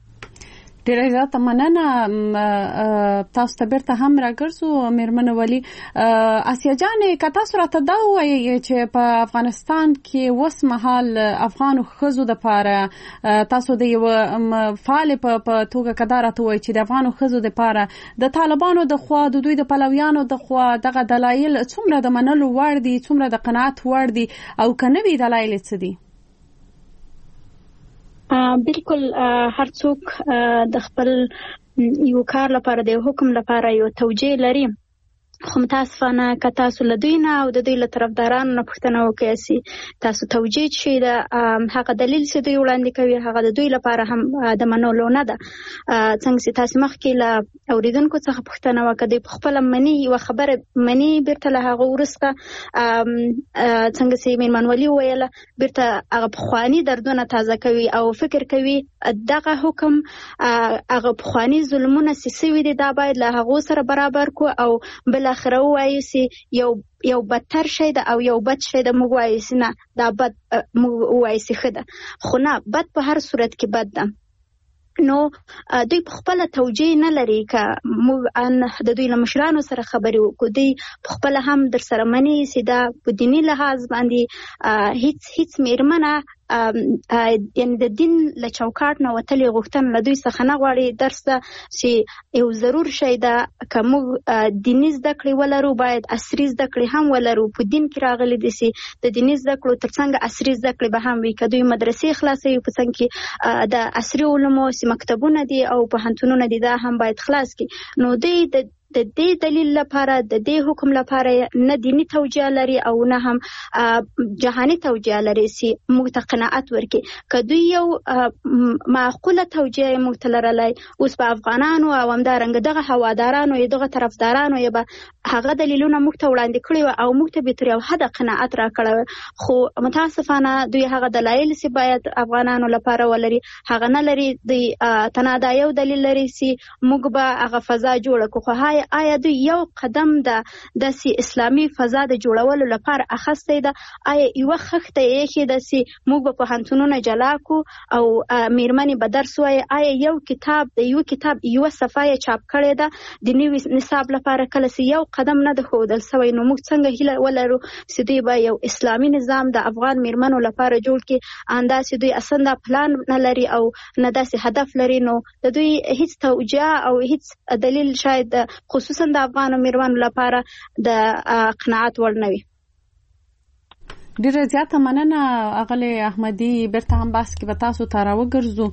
S2: ډیره زیاته مننه تاسو ته بیرته هم راګرځو میرمن ولی اسیا جان که تاسو راته دا وایي چې په افغانستان کې وس مهال افغان خزو د پاره تاسو د یو فعال په توګه کدارته وایي چې د افغان خزو د پاره د طالبانو د خوا د دوی د پلویانو د خوا دغه دلایل څومره د منلو وړ دي څومره د قناعت وړ دي او کنه وی دلایل څه دي
S5: بالکل هر څوک د خپل یو کار لپاره د حکم لپاره یو توجیه لري خو متاسفانه که تاسو له دوی نه او د دوی له طرفدارانو نه پوښتنه وکړئ چې تاسو توجیه شي د هغه دلیل چې دوی وړاندې کوي هغه د دوی لپاره هم د منلو نه ده څنګه چې تاسو مخکې له اوریدونکو څخه پوښتنه وکړئ دوی په خپله مني یوه خبره مني بیرته له هغه وروسته څنګه چې میرمن ولي وویله بیرته هغه پخواني دردونه تازه کوي او فکر کوي دغه حکم هغه پخواني ظلمونه چې سوي دي دا باید له هغو سره برابر کو او بل اخره وایي چې یو یو بدتر شی ده او یو بد شی ده موږ وایي چې نه دا بد موږ وایي چې ښه ده خو نه بد په هر صورت کې بد ده نو دوی په خپله توجیه نه لري که موږ د دوی له مشرانو سره خبرې وکړو دوی په خپله هم در سره مني چې دا په دیني لحاظ باندې هیڅ هیڅ میرمنه یعنی د دین له چوکاټ نه وتلې غوښتنه له دوی څخه نه غواړي درس ده چې یو ضرور شی ده که موږ دیني زده کړې ولرو باید عصري زده کړې هم ولرو په دین کې راغلي دي چې د دیني زده کړو تر څنګ عصري زده کړې به هم وي که دوی مدرسې خلاصوي په څنګ کې د عصري علومو چې مکتبونه دي او پوهنتونونه دي دا هم باید خلاص کړي نو دوی د د دې دلیل لپاره د دې حکم لپاره نه دینی توجیه لري او نه هم جهانی توجیه لري چې موږ ته قناعت ورکړي که دوی یو معقوله توجیه موږ ته لرلی اوس په افغانانو او همدارنګه دغه هوادارانو یا دغه طرفدارانو یا به هغه دلیلونه موږ ته وړاندې کړي وو او موږ ته به تر یو حده قناعت راکړی خو متاسفانه دوی هغه دلایل چې باید افغانانو لپاره ولري هغه نه لري دوی تنها یو دلیل لري چې موږ به هغه فضا جوړه کړو خو آیا دوی یو قدم د داسې اسلامي فضا د جوړولو لپاره اخیستی ده آیا یوه خښته یې ایښې ده چې موږ به پوهنتونونه جلا کړو او میرمنې به درس وایي آیا یو کتاب د یو کتاب یوه صفحه یې چاپ کړې ده د نوي نصاب لپاره کله چې یو قدم نه ده ښودل سوی نو موږ څنګه هیله ولرو چې دوی به یو اسلامي نظام د افغان میرمنو لپاره جوړ کړي انداسې دوی اصلا دا پلان نه لري او نه داسې هدف لري نو د دوی هیڅ توجیه او هیڅ دلیل شاید خصوصا د افغانو میرمنو لپاره د قناعت وړ نه وي
S2: ډیره زیاته مننه اغلی احمدي. بیرته هم بحث کې به تاسو ته راوګرځو.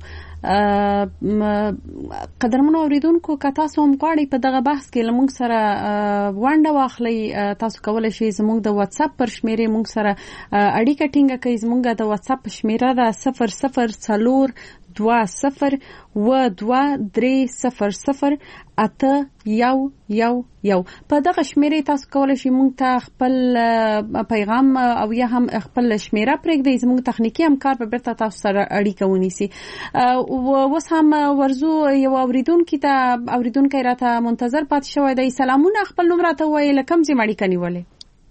S2: قدرمنو اوریدونکو که تاسو هم غواړئ په دغه بحث کې له موږ سره ونډه واخلئ، تاسو کولی شئ زموږ د واتس اپ پر شمیرې موږ سره اړیکه ټینګه کړئ. زموږ د واتس اپ شمیره ده صفر صفر څلور دوه صفر و دوه درې صفر صفر اته یو یو یو. په دغه شمیرې تاسو کولی شئ موږ ته خپل پیغام او یا هم خپل شمیره پرېږدئ. زموږ تخنیکي همکار به بیرته تاسو سره اړیکه ونیسي. اوس هم ورزو یو اوریدونکي ته اوریدونکی راته منتظر پاتې شوی دی. سلامونه، خپل نوم راته ووایئ، له کوم ځای مو اړیکه نیولې؟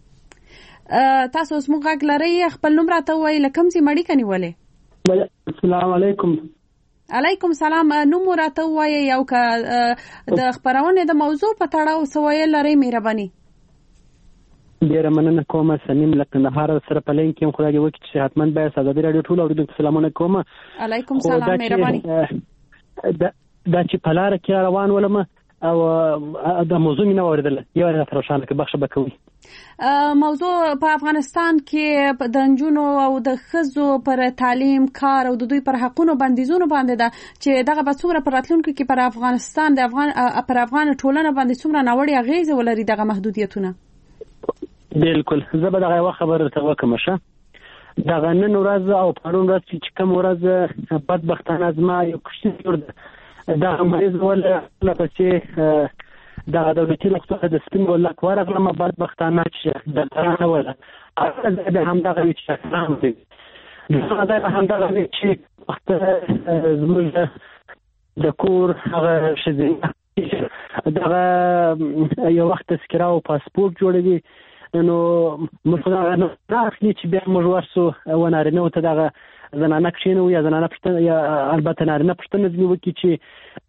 S2: تاسو اوس موږ غږ لرئ، خپل نوم راته ووایئ، له کوم ځای مو اړیکه نیولې؟
S8: السلام علیکم.
S2: علیکم سلام. نوم مو راته ووایئ او که د خپرونې د موضوع په تړاو څه ویل لرئ مهرباني.
S8: ډیره مننه کوم. سنیم له کندهار سره په لین کې یم. خدای دې وکړي چې حتماً به سعودي راډیو ټول اوریدونکو سلامونه کوم.
S2: علیکم سلام، مهرباني.
S8: دا چې په لاره کې روان ولم او د موضوع مې نه اوریدله، یو راته روښانه کړه، بخښه به کوئ.
S2: موضوع په افغانستان کې د نجونو او د ښځو پر تعلیم، کار او د دوی پر حقونو بندیزونو باندې ده چې دغه به څومره په راتلونکي کې پر افغانستان د افغان پر افغان ټولنه باندې څومره ناوړه اغیزه ولري دغه محدودیتونه.
S8: بالکل، زه به دغه یوه خبره ته وکړم. ښه، دغه نن ورځ او پرون ورځ چې کوم ورځ بدبختانه زما یو کوچنی لور ده، دغه مریض ول لپسې دغه دولتي روغتون د سپین ولک ورغلم، بدبختانه چې ډاکټرانه وله هغه به همدغه وي چې ډاکټران دي، هغه به همدغه وي چې زموږ د کور هغه ښځینه دغه یو وخت تذکره او پاسپورټ جوړوي، نو موږ نه اخلي چې بیا موږ ورسو و نارینهو ته دغه زنانه کښېنوو یا زنانه پوښتنه یا البته نارینه پوښتنه ځینې وکړي چې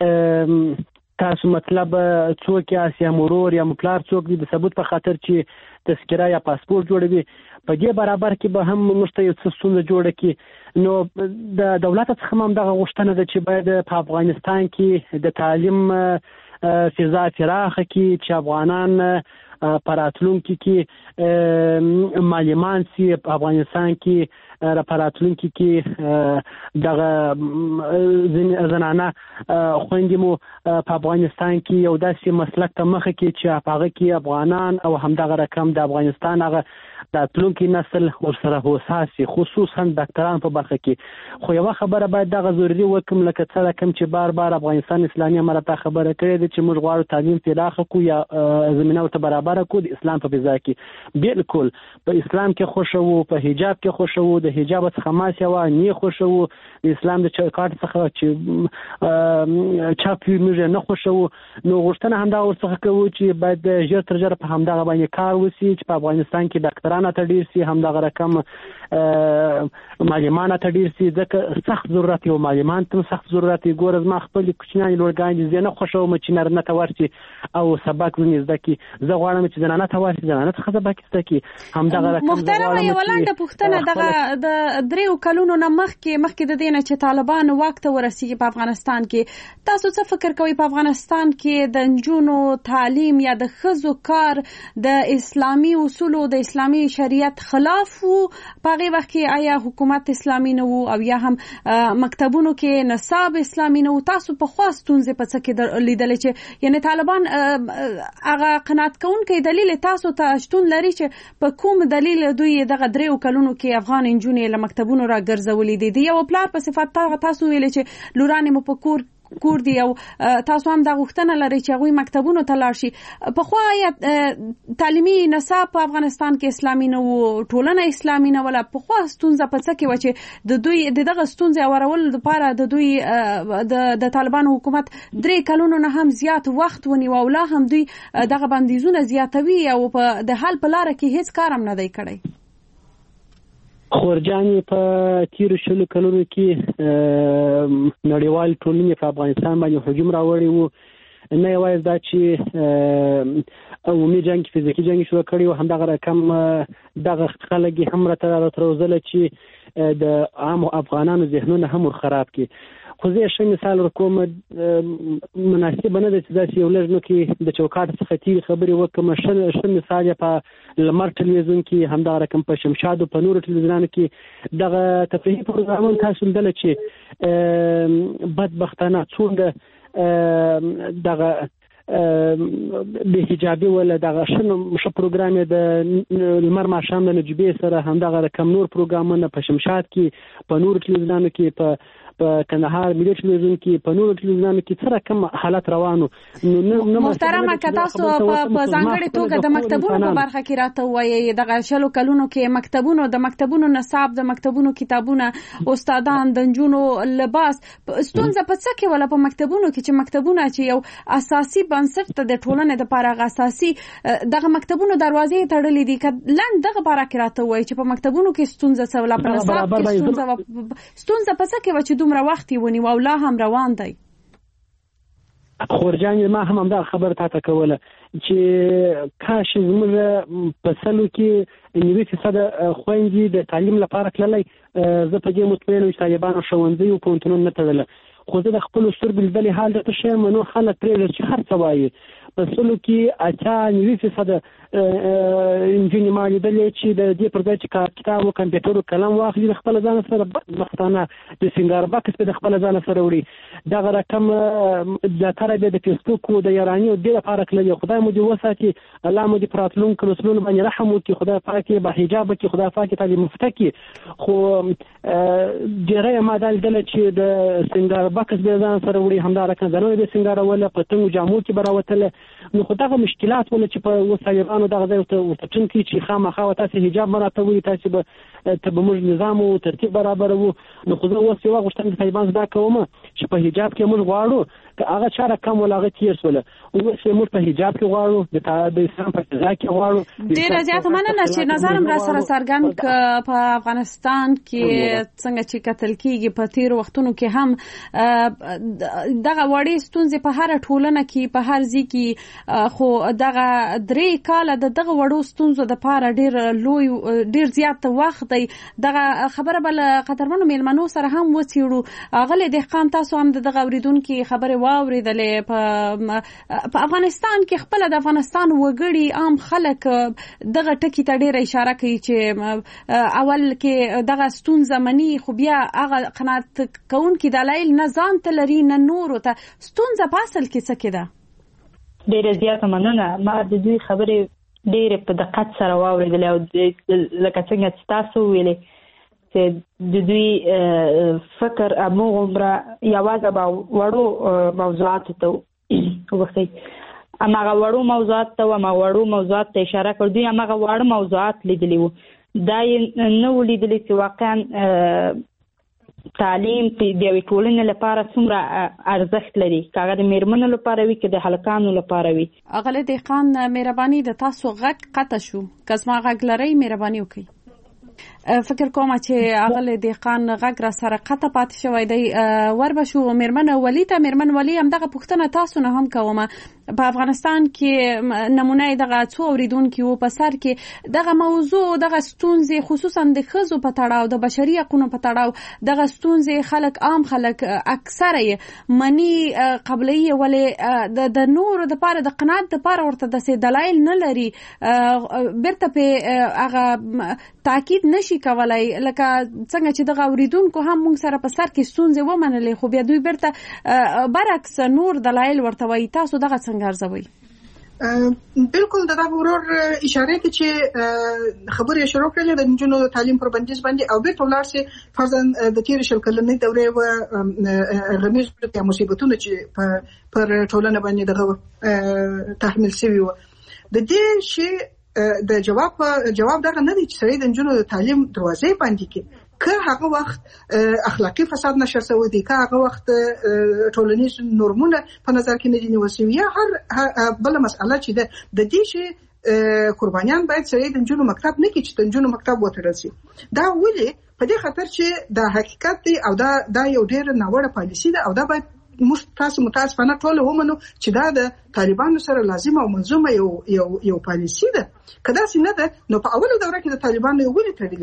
S8: تاسو مطلب څوک یاست، یا مرور یا مپلار څوک دی، د ثبوت په خاطر چې تذکره یا پاسپورټ جوړوي. په دې برابر کې به هم موږ ته یو څه ستونزه جوړه کړي. نو د دولت څخه هم دغه غوښتنه ده چې باید په افغانستان کې د تعلیم فضا پراخه کړي، چې افغانان په راتلونکي کې معلمان سي، په افغانستان کې په راتلونکي کې دغه زنانه خویندې مو په افغانستان کې یو داسې مسلک ته مخه کړي چې په هغه کې افغانان او همدغه رقم د افغانستان هغه راتلونکي نسل ورسره هوسا سي، خصوصا ډاکټران په برخه کې. خو یوه خبره باید دغه ضروري وکړم، لکه څه رقم چې بار بار افغانستان اسلامي امارت خبره کړې ده چې موږ غواړو تعلیم پراخه کړو یا زمینه ورته برابره کړو د اسلام په فضا کې. بالکل په اسلام کې خوښوو، په حجاب کې خوښوو، د حجاب څخه ماسې وه نه خوښوو، د اسلام د چوکاټ څخه چې چاپ وي موږ نه خوښوو. نو غوښتنه همدغه ورڅخه کوو چې باید ژر تر ژره په همدغه باندې کار وشي چې په افغانستان کې ډاکټران ته ډیر سي، همدغه رقم معلمان ته ډیر سي، ځکه سخت ضرورت یو معلمان ته سخت ضرورت یې. ګوره زما خپل کوچنیان لوړګان زه نه خوښوم چې نارینه ته ورسي او سبق ځینې زده کړي، زه غواړم چې زنانه ته ورسي، زنانه څخه سبق زده کړي. همدغه رقم
S2: محترمه یوه لنډه پوښتنه، دغه د دریو کلونو نه مخکې مخکې د دې نه چې طالبان واک ته ورسیږي په افغانستان کې، تاسو څه فکر کوئ په افغانستان کې د نجونو تعلیم یا د ښځو کار د اسلامي اصولو د اسلامي شریعت خلاف وو؟ په هغې وخت کې آیا حکومت اسلامي نه وو او یا هم مکتبونو کې نصاب اسلامي نه وو؟ تاسو په خوا ستونزې په څه کې لیدلې چې یعنی طالبان هغه قناعت کوونکی دلیل تاسو ته شتون لري چې په کوم دلیل دوی دغه دریو کلونو کې افغان نجونې له مکتبونو را ګرځولې دي؟ د یو پلار په صفت تاسو ویلې چې لورانې مو په کور کور دی او تاسو هم دا غوښتنه لرئ چې هغوی مکتبونو ته لاړ شي. پخوا آیا تعلیمي نصاب په افغانستان کې اسلامي نه و، ټولنه اسلامي نه وله؟ پخوا ستونزه په څه کې وه چې د دوی د دغه ستونزې اورولو لپاره د دوی د طالبانو حکومت درې کلونو نه هم زیات وخت ونیو او لا هم دوی دغه بندیزونه زیاتوي او د حل په لاره کې هیڅ کار هم نه دی کړی؟
S8: خورجانې په تیرو شلو کلونو کې نړیوال ټولنې په افغانستان باندې هجوم راوړی وو، نه یوازې دا چې عمومي جنګ فزیکي جنګ شروع کړی و، همدغه رقم دغه خلک هم راته راوتروزله چې د عامو افغانانو ذهنونه هم ور خراب کړي. خو زه ښه مثال ورکوم مناسب نه ده چې داسې یو لږ نو کې د چوکاټ څخه تیرې خبرې وکړم. ښه ښه مثال یې په لمر ټلویزیون کې همدغه رقم په شمشادو په نورو ټلویزیونانو کې دغه تفریحي پروګرامونه تاسو لیدله چې بدبختانه څومره دغه به حجابي ولا دغه شنو ش پروګرام د لمر ماښام د نجيبې سره همدغه رقم نور پروګرامونه په شمشاد کې په نور ټلویزیونانو کې په په کندهار ملي ټلویزیون کې په نور ټلویزیونانو کې سره کوم حالت روانو.
S2: نو محترمه که تاسو په ځانګړي توګه د مکتبونو په برخه کې راته وایي دغه شلو کلونو کې مکتبونو د مکتبونو نصاب د مکتبونو کتابونه استادان د نجونو لباس ستونزه په څه کې ولا په مکتبونو کې چې مکتبونه چې یو اساسي بنسټ ته د ټولنې د لپاره اساسي دغه مکتبونو دروازې تړلې دي که لند دغه باره کې راته وایي چې په مکتبونو کې ستونزه څه ولا په نصاب کې ستونزه ستونزه په څه کې و چې دومره وخت یې ونیو او لا هم روان دی.
S8: خورجان ما هم همدا خبر تاته کوله چې کاش زموږ په سلو کې نوي فیصد خويندې د تعلیم لپاره تللی. زه په دې مطمئن یم چې طالبانو ښوونځي او پوهنتونونه نه تړله، خو زه د خپلو سترګو لیدلې حال درته ښیم نور خلک پرېږدي چې هر څه وایي. په سلو کې اته نوي فیصده نجونې ما لیدلې چې د دې پر ځای چې کتاب او کمپیوټر او قلم واخلي د خپل ځان سره بدبختانه د سنگار بکس په خپل ځان سره وړي. دغه رقم د تر به د فیسبوک او د یاراني او د لپاره کړل. خدای مو دې وساتي، الله مو دې پراتلون کلسلون باندې رحم وکړي، خدای پاک دې به حجاب کې خدای پاک دې تعلیم مفتکی. خو ډیره ما دل دل چې د سنگار بکس به ځان سره وړي همدا رقم زنه د سنگار ولا په تنګ جامو کې براوتل. نو خدای مشکلات ول چې په وسایلانو دغه ځای ته ټینګي چې خامخا تاسو حجاب مراتب وي تاسو به ته به موږ نظام او ترتیب برابر وو. نو خو زه اوس یو غوښتنه د طالبان زده کوم چې په حجاب کې موږ غواړو که هغه چاره کم ولا هغه تیر سول او موږ په حجاب کې غواړو د اسلام په ځای کې غواړو.
S2: ډیره زیاته مننه چې نظرم را سره څرګند ک په افغانستان کې څنګه چې قتل کیږي په تیر وختونو کې هم دغه وړي ستونزې په هر ټولنه کې په هر ځای کې، خو دغه درې کاله د دغه وړو ستونزو د پاره ډیر لوی ډیر زیات وخت دی. دغه خبره بل قدرمنو میلمنو سره هم وڅېړو. غلې دهقان تاسو هم دغه اوریدونکو خبره واوریدلې. په په افغانستان کې خپل د افغانستان وګړي عام خلک دغه ټکی ته ډیر اشاره کوي چې اول کې دغه ستونزه مني خو بیا هغه قناعت کوونکي دلایل نه ځان ته لري نه نور ته. ستونزه په اصل کې څه کې ده؟
S3: ډیره زیاته مننه. ما د دوی خبرې ډېر په دقت سره واوریدل او لکه څنګه چې تاسو ویلې چې د دوی فکر امغه یوازې به وړو موضوعات ته وختي امغه وړو موضوعات ته امغه وړو موضوعات ته اشاره کړ. دوی امغه وړو موضوعات لیدلی وو، دا نه ولیدلی چې واقعا تعلیم د یوې ټولنې لپاره څومره ارزښت لري، کاغه د میرمنو لپاره وي که د هلکانو لپاره وي.
S2: اغله دهقان مهرباني د تاسو غږ قطع شو، کزما غږ لري مهرباني وکړئ. فکر کوم چې اغله دهقان غږ را سره قطع پاتې شوی دی. وربشو میرمن ولی ته میرمن ولی هم دغه پوښتنه تاسو نه هم کومه. په افغانستان کې نمونه دغه څو اوریدونکو وو په سر کې دغه موضوع دغه ستونزې خصوصا د ښځو په تړاو د بشري حقوقو په تړاو دغه ستونزې خلک عام خلک اکثره منی قبلي ولې د نور د پاره د قناعت د پاره ورته د دلایل نه لري، برته په هغه تاکید نشي کولای. لکه څنګه چې دغه اوریدونکو هم موږ سره په سر کې ستونزې ومنلې خو بیا دوی برته برعکس نور دلایل ورته وایي. تاسو دغه څنګه ارزوي؟
S4: بالکل دغه ورور اشاره کوي چې خبرې شروع کړل د نجونو تعلیم پر بندیز باندې او به ټولار سي فرضاً د تیر شل کلنې دورې و غمیز د مصیبتونو چې پر ټولنه باندې دغه تحمل شوی و. د دې شی د جواب جواب دغه نه دی چې سړی د نجونو تعلیم دروازې باندې کې که هغه وخت اخلاقی فساد نشر شوی دی، که هغه وخت ټولنیز نورمونه په نظر کې نه دي نیول شوي، یا هر بل مسئله چې ده د دې شی قربانیان باید سړی د نجونو مکتب نه کې چې د نجونو مکتب وتړل شي. دا ولې په دې خاطر چې دا حقیقت دی او دا دا یو ډېر ناوړه پالیسي ده او دا باید موږ تاسو متاسفانه ټول ومنو چې دا د طالبانو سره لازم او منظومه یو یو یو پالیسي ده. کدا څنګه ده نو په اوله دوره کې د طالبانو یو ولې تړلی و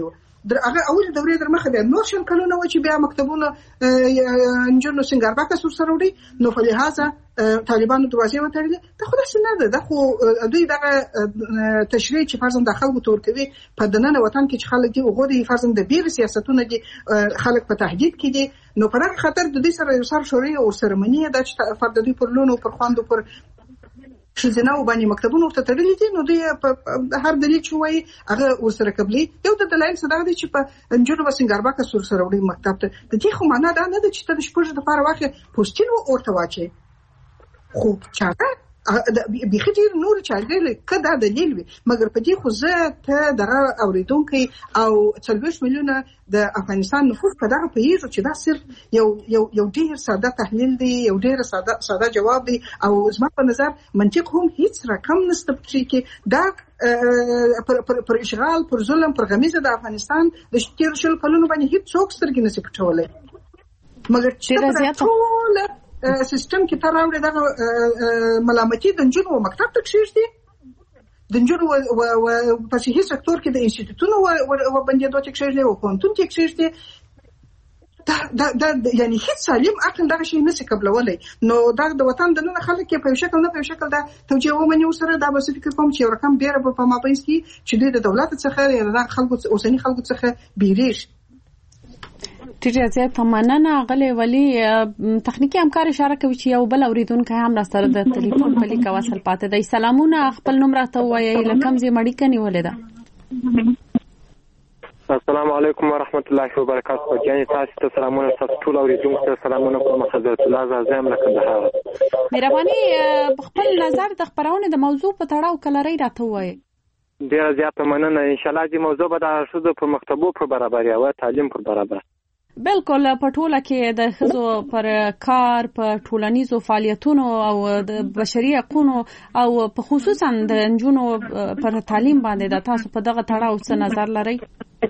S4: هغه اول دورې در مخه د نور شل کلونه و چې بیا مکتبونه انجونو سنگارباکه سور سره وړي نو په لحاظه طالبانو دروازې وتړلې دا خو داسې نه ده. دا خو دوی دغه تشریع چې فرضاً د خلکو تور کوي په دننه وطن کې چې خلک دي وګوري فرضاً د بیر سیاستونه دي خلک په تهدید کې دي نو په دغه خاطر د دې سره یو سر شوري او سرمنی ده چې فرد دوی پر لونو پر خواندو پر شزنه وبانی مکتبونو ته تړلې دي نو دوی په هر دلیل چې وایي هغه ورسره قبلي یو د دلایل صدا دي چې په انجونو بسنګارباکه سور سره وړي مکتب ته د دې خو معنا دا نه ده چې ته د شپږ د لپاره واخې پوسټین ورته واچي خو چاته بيخي ډیر نور چاګل کدا دلیل وي مګر په دې خو زه ته دغه اوریدونکو او څلوېښت میلیونه د افغانستان نفوس په دغه پیژو چې دا صرف یو یو یو ډیر ساده تحلیل دی یو ډیر ساده ساده جواب دی او زما په نظر منطق هم هیڅ رقم نشته چې دا پر پر پر اشغال پر ظلم پر غمیزه د افغانستان د شتیر شل کلونو باندې هیڅ څوک سترګې نشي پټولای مګر چې ټول سیستم کې تر راوړې دغه ملامتي د نجونو مکتب ته کېږدي د نجونو په صحي سکتور کې د انسټیټوټونو و بندېدو ته کېږدي او پوهنتون ته کېږدي دا دا یعنی هیڅ سالم عقل دغه شی نشي قبلولای نو دا د وطن د نن خلک په یو شکل نه په یو شکل دا توجیه ومني سره دا به فکر کوم چې یو رقم بیره په مابینس کې چې د دولت څخه یا د خلکو اوسنی خلکو څخه بیریش
S2: ډیره زیاته مننه غلې ولی تخنیکی همکار اشاره کوي چې یو بل اوریدونکو هم را سره د ټلیفون په لیک وصل پاتې دی. سلامونه خپل نوم راته وایي لکم زی مړی کني ولیدا.
S9: السلام علیکم ورحمت الله وبرکاته. جان تاسو ته سلامونه تاسو ټول اوریدونکو ته سلامونه کوم حضرت الله اعظم لکه ده
S2: مهرباني خپل نظر د خبرونه د موضوع په تړاو کلري راته وایي.
S9: ډیره زیاته مننه ان شاء الله دې موضوع به د شذو پر مکتبو پر برابر او تعلیم پر برابر
S2: بالکل په ټوله کې د ښځو پر کار په ټولنیزو فعالیتونو او د بشري حقوقو او په خصوصا د نجونو پر تعلیم باندې د تاسو په دغه تړاو څه نظر لرئ؟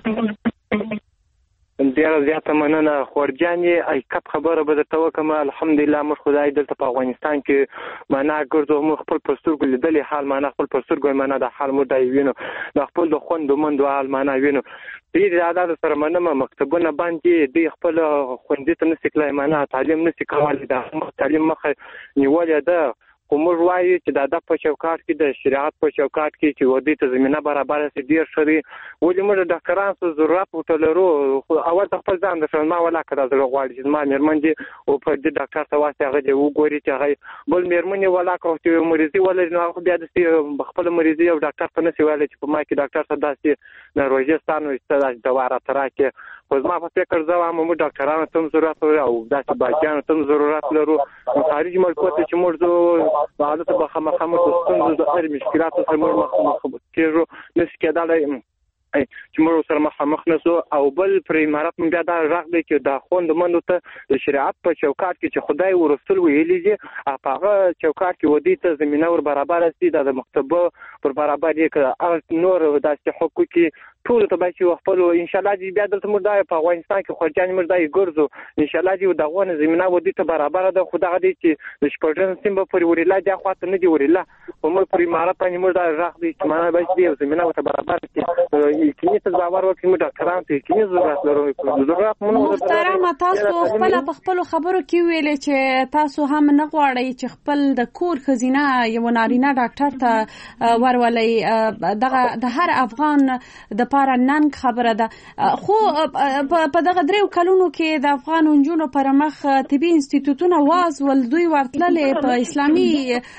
S9: ډیره زیاته مننه خورجانې حقیقت خبره به درته وکړم. الحمدلله موږ خدای دلته په افغانستان کې معنا ګرځو موږ خپل پر سترګو لیدلې حال معنا خپل پر سترګو معنا د حال موږ دی وینو د خپل د خوندو مندو حال معنا وینو دې زیاده سره مننه مکتبونه باندې د خپل خوندې ته نسې کولای معنا تعلیم نسې کولای د تعلیم مخه نیولې ده خو موږ وایو چې د ادب په چوکاټ کې د شریعت په چوکاټ کې چې ودې ته زمينه برابر سي ډیر شري ولې موږ د ډاکټرانو ضرورت وټلرو اول د خپل ځان د فرما ولا کړه زړه غواړي چې ما مېرمن دي او په دې ډاکټر ته واسه هغه دی وګوري چې هغه بل مېرمن ولا کوي مریضي ولا نو بیا د خپل مریضي او ډاکټر په نسي ویل چې په ما کې ډاکټر ته داسې نه روزستانو استاد دواره تراکه خو ما په فکر ځوام موږ ډاکټرانو ته ضرورت او داسې باجانو ته ضرورت لرو خارج ملکو ته چې موږ بعد ته مخامخ مستند د اړ مشکلات سره مخامخ کېږو نس کېدلای چې موږ سره مخامخ نسو او بل پر امارات موږ دا راغلی چې د خوند منو ته د شریعت په چوکاټ کې چې خدای ورسول ویلي دي هغه چوکاټ کې ودی ته زمينه ور برابر سي د مکتبه پر برابر یې کړه نور داسې حقوقي ټول ته به چې خپل ان شاء الله دې بیا دلته موږ د افغانستان کې خرجان موږ دای ګرځو ان شاء الله دې دغه زمينه ودی ته برابر ده خدای دې چې د شپږم سیم په وریلا دي خواته نه دی وریلا او موږ پر امارات باندې موږ دا راغلی چې معنا به دې زمينه ته برابر کې کینې ته باور وکړي موږ ډاکټران ته کینې ضرورت لرو ضرورت مونږ
S2: محترم تاسو خپل په خپل خبرو کې ویل چې تاسو هم نه غواړئ چې خپل د کور خزینه یو نارینه ډاکټر ته ورولې دغه د هر افغان د لپاره نن خبره ده. خو په دغه دریو کلونو کې د افغان نجونو پر مخ طبي انسټیټوټونه واز ول دوی ورتللې په اسلامي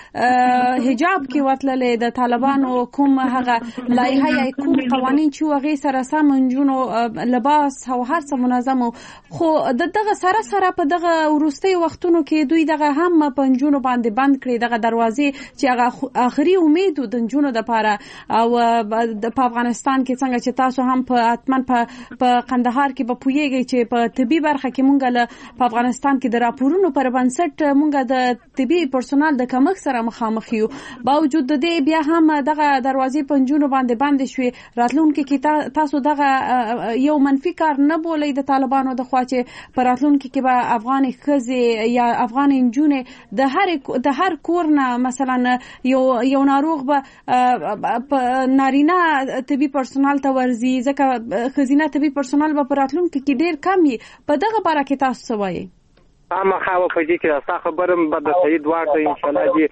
S2: حجاب کې ورتللې د طالبانو کوم هغه لایحه کوم قوانين چې هغه سره سم نجونو لباس او هر څه منظم خو دغه سره سره په دغه ورستي وختونو کې دوی دغه هم په نجونو باندې بند کړي دغه دروازې چې هغه اخري امید د نجونو د لپاره او په افغانستان کې څنګه چې تاسو هم په اتمن په قندهار کې په پویږي چې په طبي برخه کې مونږ له په افغانستان کې د راپورونو پر بنسټ مونږ د طبي پرسونل د کمښت سره مخامخ یو باوجود د دې بیا هم دغه دروازې پنجونو باندې بند شوي راتلونکو کې تاسو دغه یو منفي کار نه بولئ د طالبانو د خوا چې پر راتلونکو کې به افغان ښځې یا افغان نجونې د هر د هر کور نه مثلا یو یو ناروغ به نارینه طبي پرسونل ته ته ورځي ځکه ښځینه طبي پرسونل به په راتلونکي کې ډېر کم وي. په دغه باره کې تاسو څه وایئ؟
S9: خامخا په دې کې ستا خبره به د صحیح دوار ته انشاءالله دي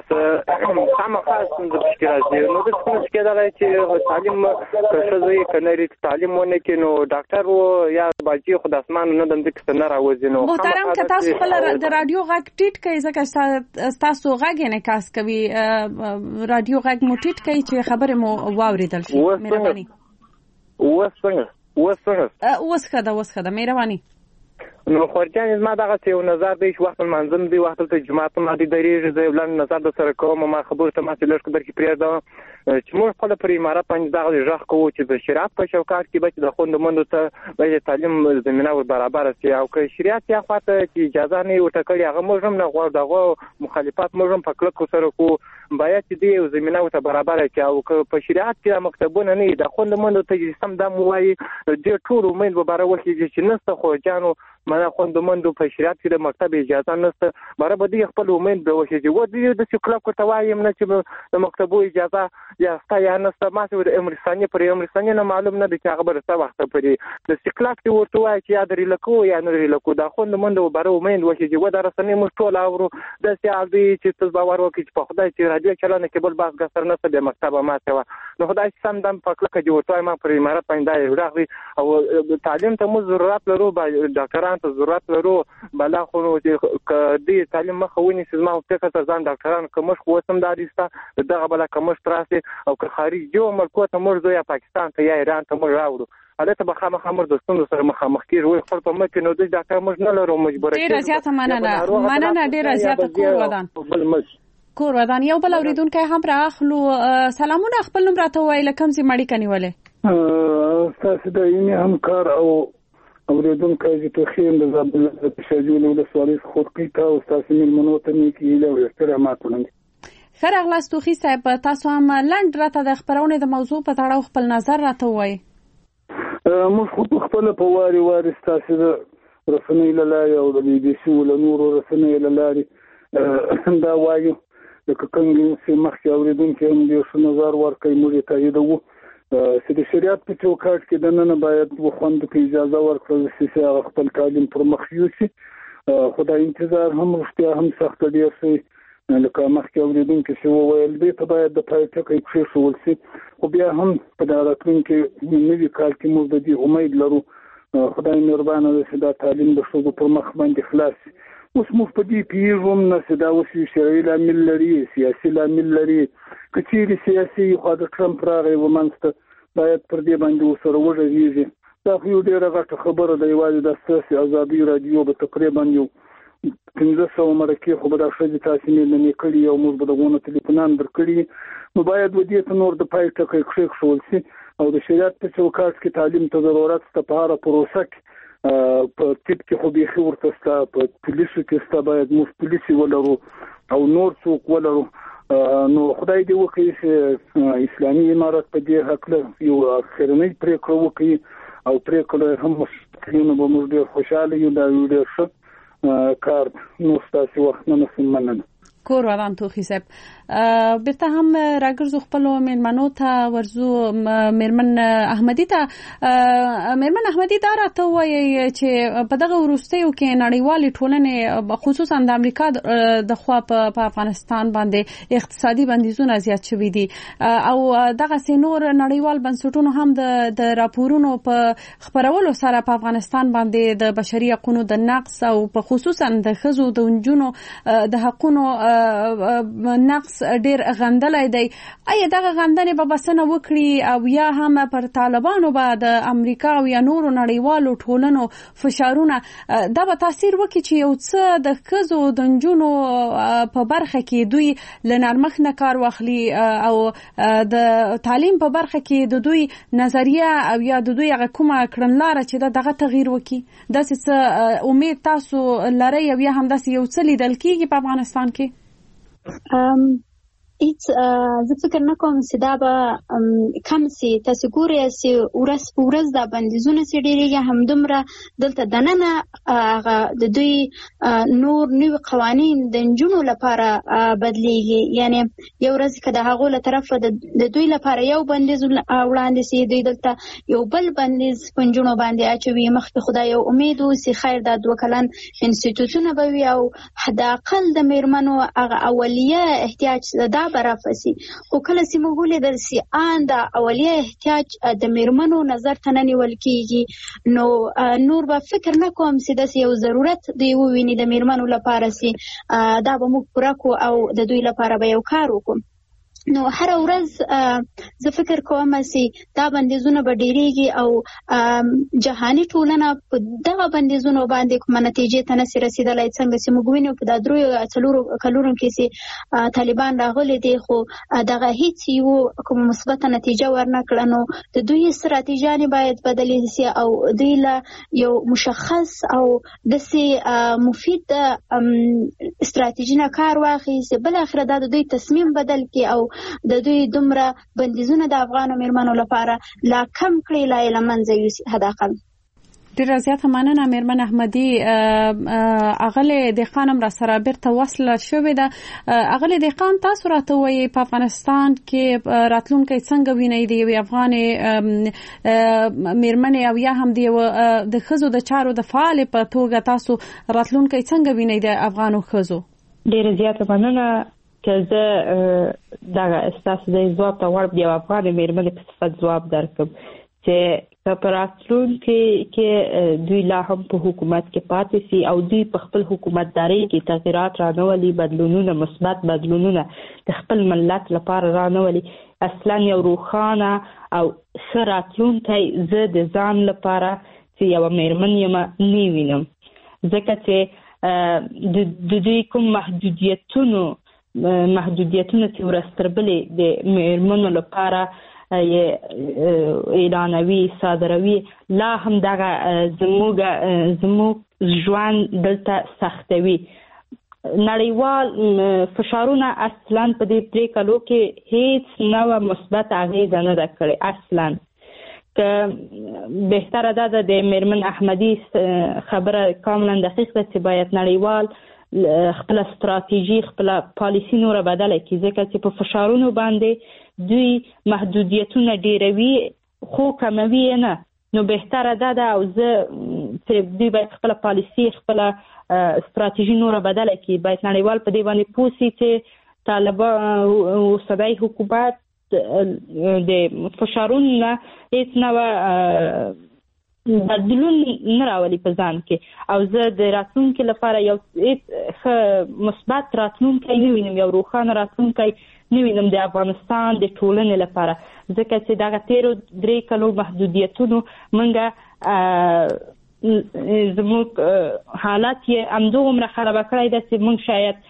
S9: بس خامخا څنګه تشکیل راځي. نو د څه کې دا چې تعلیم کښې کناري تعلیم ونه کې نو ډاکټر و یا باجی خو د اسمان نه د ځکه نه راوځي. نو
S2: محترم که تاسو خپل د رادیو غږ ټیټ کړئ ځکه تاسو غږ نه کاس کوي، رادیو غږ مو ټیټ کړئ چې خبره مو واوریدل شي. مهرباني.
S9: اوس څنګه اوس څنګه
S2: اوس ښه ده اوس ښه ده. مهرباني.
S9: نو خورجان زما دغه یو نظر دی چې وخت منظم دی، وخت ته جماعت ما دي درېږي زه ولن نظر د سره کوم. ما خبر ته ما لږ قدر کې پریږدم چې موږ خپل پر امارات باندې دغه ژغ کوو چې د شریعت په چوکاټ کې به د خوندمندو ته به تعلیم زمينه ور برابر شي، او که شریعت یا خاطر چې اجازه نه وټکړي هغه موږ هم نه غواړو دغه مخالفت موږ هم په کلکو سره کو باید چې دی زمينه ور برابر شي. او که په شریعت کې مکتبونه نه د خوندمندو ته سم د موایي د ټول امید به بره وشي چې نسته خو جانو مله خوندمندو په شریعت کې د مکتب اجازه نشته بره به دی خپل امید به وشي چې و دې د سکلاب کو توایم نه چې د مکتبو اجازه یا ستا یا نسته. ما چې د امریکاني پر امریکاني نه معلوم نه دي چې هغه به څه وخت پرې د سکلاب کې ورته وایي چې یا درې لکو یا نه درې لکو د خوندمندو بره امید وشي چې و د رسنۍ موږ ټول اورو د سیاسي چې تاسو باور وکړئ چې په خدای چې رادیو چلانه کې بل باس ګسر نه څه د مکتب ماته و نو خدای سم دم پکله کې جوړتای ما پر امارات باندې راغلی او تعلیم ته مو ضرورت لرو ډاکټرانو ته ضرورت لرو بلا خو چې دې تعلیم مخونی چې ما فکر ته ځان ډاکټرانو کوم خو سم داريستا دغه بلا کوم تراسي او که خارج جو ملکو ته مرزو یا پاکستان ته یا ایران ته مر راوړو البته به خامخا مر دوستانو سره مخامخ کیږي خو په مکه نو د ډاکټر مر نه لرو مجبور
S2: ډیر زیاته مننه مننه ډیر زیاته کور ودان کور ودان یو بل اوریدونکو هم راخلو سلامونه خپل نوم راته وای لکم سي مړی کنيوله
S10: تاسو د یې همکار او اوریدونکو چې په خیم د زابل د شجول له سوالي خورقي تا او تاسو ملمنو ته نیکی له احترامات وړاندې
S2: خیر اغلاس توخي صاحب تاسو هم لند راته د خبرونه د موضوع په تړاو خپل نظر راته وای
S10: موږ خو خپل په واري واري تاسو د رسنۍ له لارې او د بي بي سي ول نور رسنۍ له لارې دا وایو د کومګي چې مخکې اوریدونکو هم د شنو نظر ورکړي موږ ته یو چې د شریعت په چوکاټ کې د نن باید وخوند کې اجازه ورکړل شي چې خپل تعلیم پر مخ یوسي. خدای انتظار هم رښتیا هم سخت دی چې لکه مخکې اوریدونکو چې وویل دی ته باید د پای ټکی کې شول شي او بیا هم په راتلونکي نوي کال کې موږ د دې امید لرو خدای مهربانه دی چې دا تعلیم د شوګو پر مخ باندې خلاص شي. اوس موږ په دې پیژوم نه چې دا اوس شرعي لامل لري سیاسي لامل لري کچېري سیاسي خو د ټرمپ راغی ومنځته باید پر دې باندې سره وژغېږي. دا خو یو ډېره غټه خبره ده یوازې د سیاسي ازادي رادیو به تقریبا یو پنځه سوه مرکې خو به دا ښځې تاسې مېلمنې کړي او موږ به دغونه تلیفونان درکړي نو باید ودې ته نور د پای ټکی کښېښول شي او د شریعت په چوکاټ کې تعلیم ته ضرورت شته په هره پروسه کې په تیپ کې خو بیخي ورته ستا په پولیسو کې ستا باید موږ پولیسي ولرو او نور څوک ولرو. نو خدای دې وکړي چې اسلامي امارت په دې هکله یو اخرنۍ پرېکړه وکړي او پرېکړه هم مسلمانانو به موږ ډېر خوشحاله یو دا یو ډېر ښه کار نو ستاسو وخت نه نسم مننه.
S2: کور ودان توخي صاحب بیرته هم راګرځو خپل مېلمنو ته ورزو مېرمن احمدي ته مېرمن احمدي دا راته وایي چې په دغه وروستیو کې نړیوالې ټولنې خصوصا د امریکا د خوا په افغانستان باندې اقتصادي بندیزونه زیات شوي دي او دغه سينور نړیوال بنسټونو هم د د راپورونو په خبرولو سره په افغانستان باندې د بشري حقوقو د نقص او په خصوصا د ښځو د نجونو د حقوقو نقص ډیر غندلای دی. ایا دغه غندنې به بسنه وکړي او یا هم پر طالبانو به د امریکا او یا نورو نړیوالو ټولنو فشارونه دا به تاثیر وکړي چې یو څه د ښځو د نجونو په برخه کې دوی له نرمښت نه کار واخلي او د تعلیم په برخه کې د دوی نظریه او یا د دوی هغه کومه کړنلاره چې دغه تغییر وکړي داسې څه امید تاسو لرئ او یا هم داسې یو څه لیدل کېږي په افغانستان کې؟
S5: هیڅ زه فکر نه کوم چې دا به کم سي. تاسو ګورئ چې ورځ په ورځ دا بندیزونه چې ډېرېږي همدومره دلته دننه هغه د دوی نور نوي قوانین د نجونو لپاره بدلیږي. یعنی یو ورځ که د هغو له طرفه د دوی لپاره یو بندیز وړاندې سي، دوی دلته یو بل بندیز په نجونو باندې اچوي. مخکې خدای یو امید و چې خیر دا دوه کلن انسټیټوټونه به وي او حداقل د میرمنو هغه اولیه احتیاج دا به رافسي. خو کله چې موږ ولیدل چې ان دا اولیه احتیاج د میرمنو نظر ته نه نیول کېږي، نو نور به فکر نه کوم چې داسې یو ضرورت دی وویني د میرمنو لپاره چې دا به موږ پوره کړو او د دوی لپاره به یو کار وکړو. نو هر ورځ زه فکر کوم چې دا بندیزونه به ډېرېږي او جهاني ټولنه په دغه بندیزونو باندې کومه نتیجې ته نسي رسېدلی. څنګه چې موږ وینو په دا دریو څلورو کلونو کې چې طالبان راغلي دي خو دغه هیڅ یو کومه مثبته نتیجه ورنه کړه. نو د دوی استراتیژیانې باید بدلې سي او دوی له یو مشخص او داسې مفید استراتیژي نه کار واخلي چې بالاخره دا د دوی تصمیم بدل کړي او د دوی دومره بندیزونه د افغانو میرمنو لپاره لا کم کړي، لا یې له منځه یوسي. حداقل
S2: ډیره زیاته مننه میرمن احمدي. اغلی دهقان هم را سره بیرته وصل شوې ده. اغلی دهقان تاسو راته وایي په افغانستان کې راتلونکی څنګه وینئ د یوې افغانې میرمنې او یا هم د د ښځو د چارو د فعالې په توګه تاسو راتلونکی څنګه وینئ د افغانو ښځو؟
S3: ډیره زیاته مننه که زه دغه ستاسو د ځواب ته غواړم د یو افغانې میرمنې په صفت ځواب درکړم چې که په راتلونکي کې دوی لا هم په حکومت کې پاتې سي او دوی په خپل حکومتدارۍ کې تغیرات رانولي، بدلونونه مثبت بدلونونه د خپل ملت لپاره رانولي، اصلا یو روښانه او ښه راتلونکی زه د ځان لپاره چې یوه میرمن یم نه وینم. ځکه چې د دوی کوم محدودیتونو محدودیتونه چې ورستربلې د میرمنو لپاره اعلانوي صادروي، لا هم دغه زموږ زموږ ژوند دلته سختوي. نړیوال فشارونه اصلا په دې درې کلو کې هیڅ نوع مثبت اغیزه نه ده کړې. اصلا که بهتره ده د میرمن احمدي خبره کاملا دقیق ده چې باید نړیوال خپل استراتیژي خپل پالیسی نوره بدله کړي، ځکه چې په فشارونو باندې دوی محدودیتونه ډیروي خو کموي نه. نو بهتره ده ده او زه چې دوی باید خپل پالیسی خپل استراتیژي نوره بدله کړي. باید نړیوال په دې باندې پوه سي چې طالبان اوسنی حکومت د فشارونو نه هیڅ نوع بدلون نه راولي په ځان کې او زه د راتلونکي لپاره یو ښه مثبت راتلونکی نه وینم، یو روښانه راتلونکی نه وینم د افغانستان د ټولنې لپاره. ځکه چې دغه تیرو درې کلو محدودیتونو موږ زموږ حالت یې همدومره خرابه کړی ده چې موږ شاید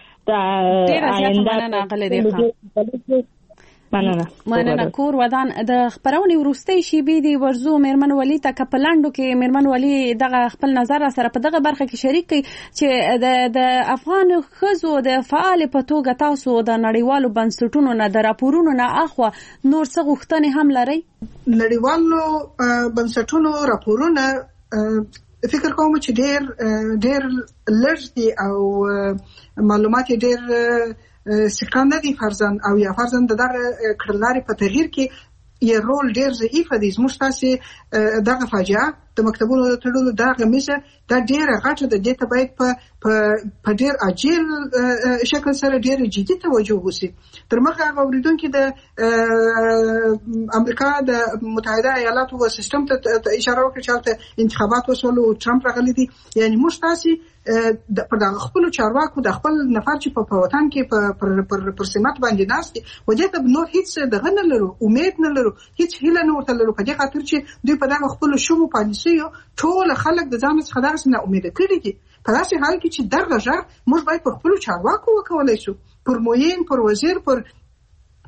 S3: د آینده مننه
S2: مننه کور ودان د خبرونې وروستۍ شیبې دی ورزو میرمن ولی ته کپلانډو کې میرمن ولی دغه خپل نظر سره په دغه برخه کې شریک کړي چې د د افغان ښځو د فعال په توګه تاسو د نړیوالو بنسټونو نه د راپورونو نه اخوا نور څه غوښتنې هم لري؟
S4: نړیوالو بنسټونو راپورونه فکر کوم چې ډېر ډېر لږ دي او معلومات ډېر سکان نه دي فرزن او یا فرزن دغه کړلاري په تغییر کې یې رول ډېر ضعیف دي. زموږ تاسو دغه فاجعه د مکتبونو د تړلو دغه میزه دا ډېره غټه ده. دې ته باید په په ډېر عاجل شکل سره ډېر جدي توجه وشي. تر مخه هغه اوریدونکو د امریکا د متحده ایالاتو و سیستم ته اشاره وکړه چې انتخابات وسول او ټرمپ راغلی دي. یعنی موږ تاسو د په دغه خپل چارواکو د خپل نفر چې په وطن کې پر پر پر سمات باندې ناس دي وجه ته نو هیڅ دغه نه لرو، امید نه لرو، هیڅ هیله نه ورته لرو په دې خاطر چې دوی په دغه خپل شومو پالیسیو ټول خلک د ځان څخه دغه نه امید کړی دي. په داسې حال کې چې دغه ځای موږ باید په خپل چارواکو وکولای شو، پر موین پر وزیر پر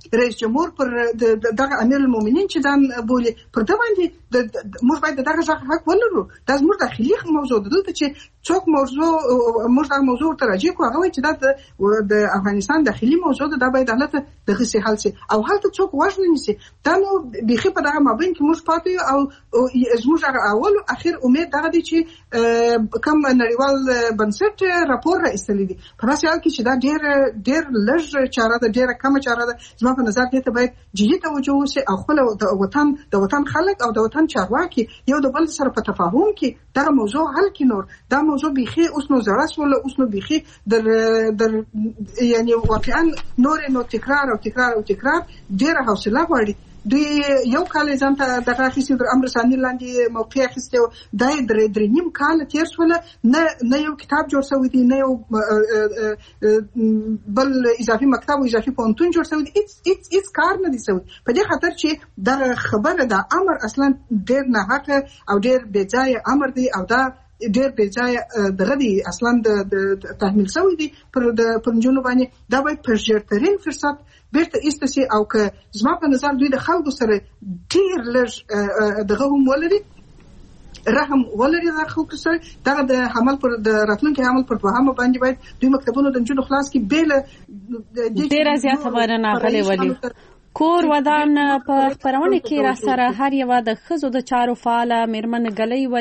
S4: رئیس جمهور پر دغه امیر المؤمنین چې دا بولي پر دا باندې موږ باید دغه ځای حق ولرو. دا زموږ داخلي موضوع ده چې څوک موضوع موږ دا موضوع ترجیح کوو هغه چې دا د افغانستان داخلي موضوع ده، دا باید حالت دغه سي حل سي او حالت څوک واژنه نشي. دا نو بيخي په دغه مابین کې موږ پاتې او زموږ هغه اول او اخر امید دغه دي چې کوم نړیوال بنسټ راپور راځي دي په داسې حال کې چې دا ډېر ډېر لږ چاره ده، ډېر کم چاره ده. زما په نظر دې ته باید جدي توجه وشي او خپل د وطن د وطن خلک او د وطن چارواکي یو د بل سره په تفاهم کې دا موضوع حل کړي. نور دا موضوع بيخي اوس نو زړه سول، اوس نو بيخي در در یعنی واقعا نور نو تکرار او تکرار او تکرار ډېر حوصله غواړي. دوی یو کال ځان ته دغه اخیستي در امر ثاني لاندې موقع اخیستي و، دا درې درې نیم کال تیر شول، نه نه یو کتاب جوړ شوی دی، نه یو بل اضافي مکتب او اضافي پوهنتون جوړ شوی دی، هیڅ هیڅ هیڅ کار نه دی شوی. په دې خاطر چې دا خبره دا امر اصلا ډېر نه حق او ډېر بې ځایه امر دی او دا ډېر بې ځایه دغه دی اصلا د تحمیل شوی دی پر د پنځونو باندې. دا باید په ژرترین فرصت بیرته ایستسي او که زما په نظر دوی د خلکو سره ډېر لږ دغه هم ولري، رحم ولري د خلکو سره. دغه د حمل پر د راتلونکي حمل پر دوهمه باندې باید دوی مکتبونو د نجونو خلاص کې بیل
S2: ډېره زیاته مننه غلې ولي. کور ودان په خبرونه کې را سره هر یو د خزو د چارو فعال مېرمن غلې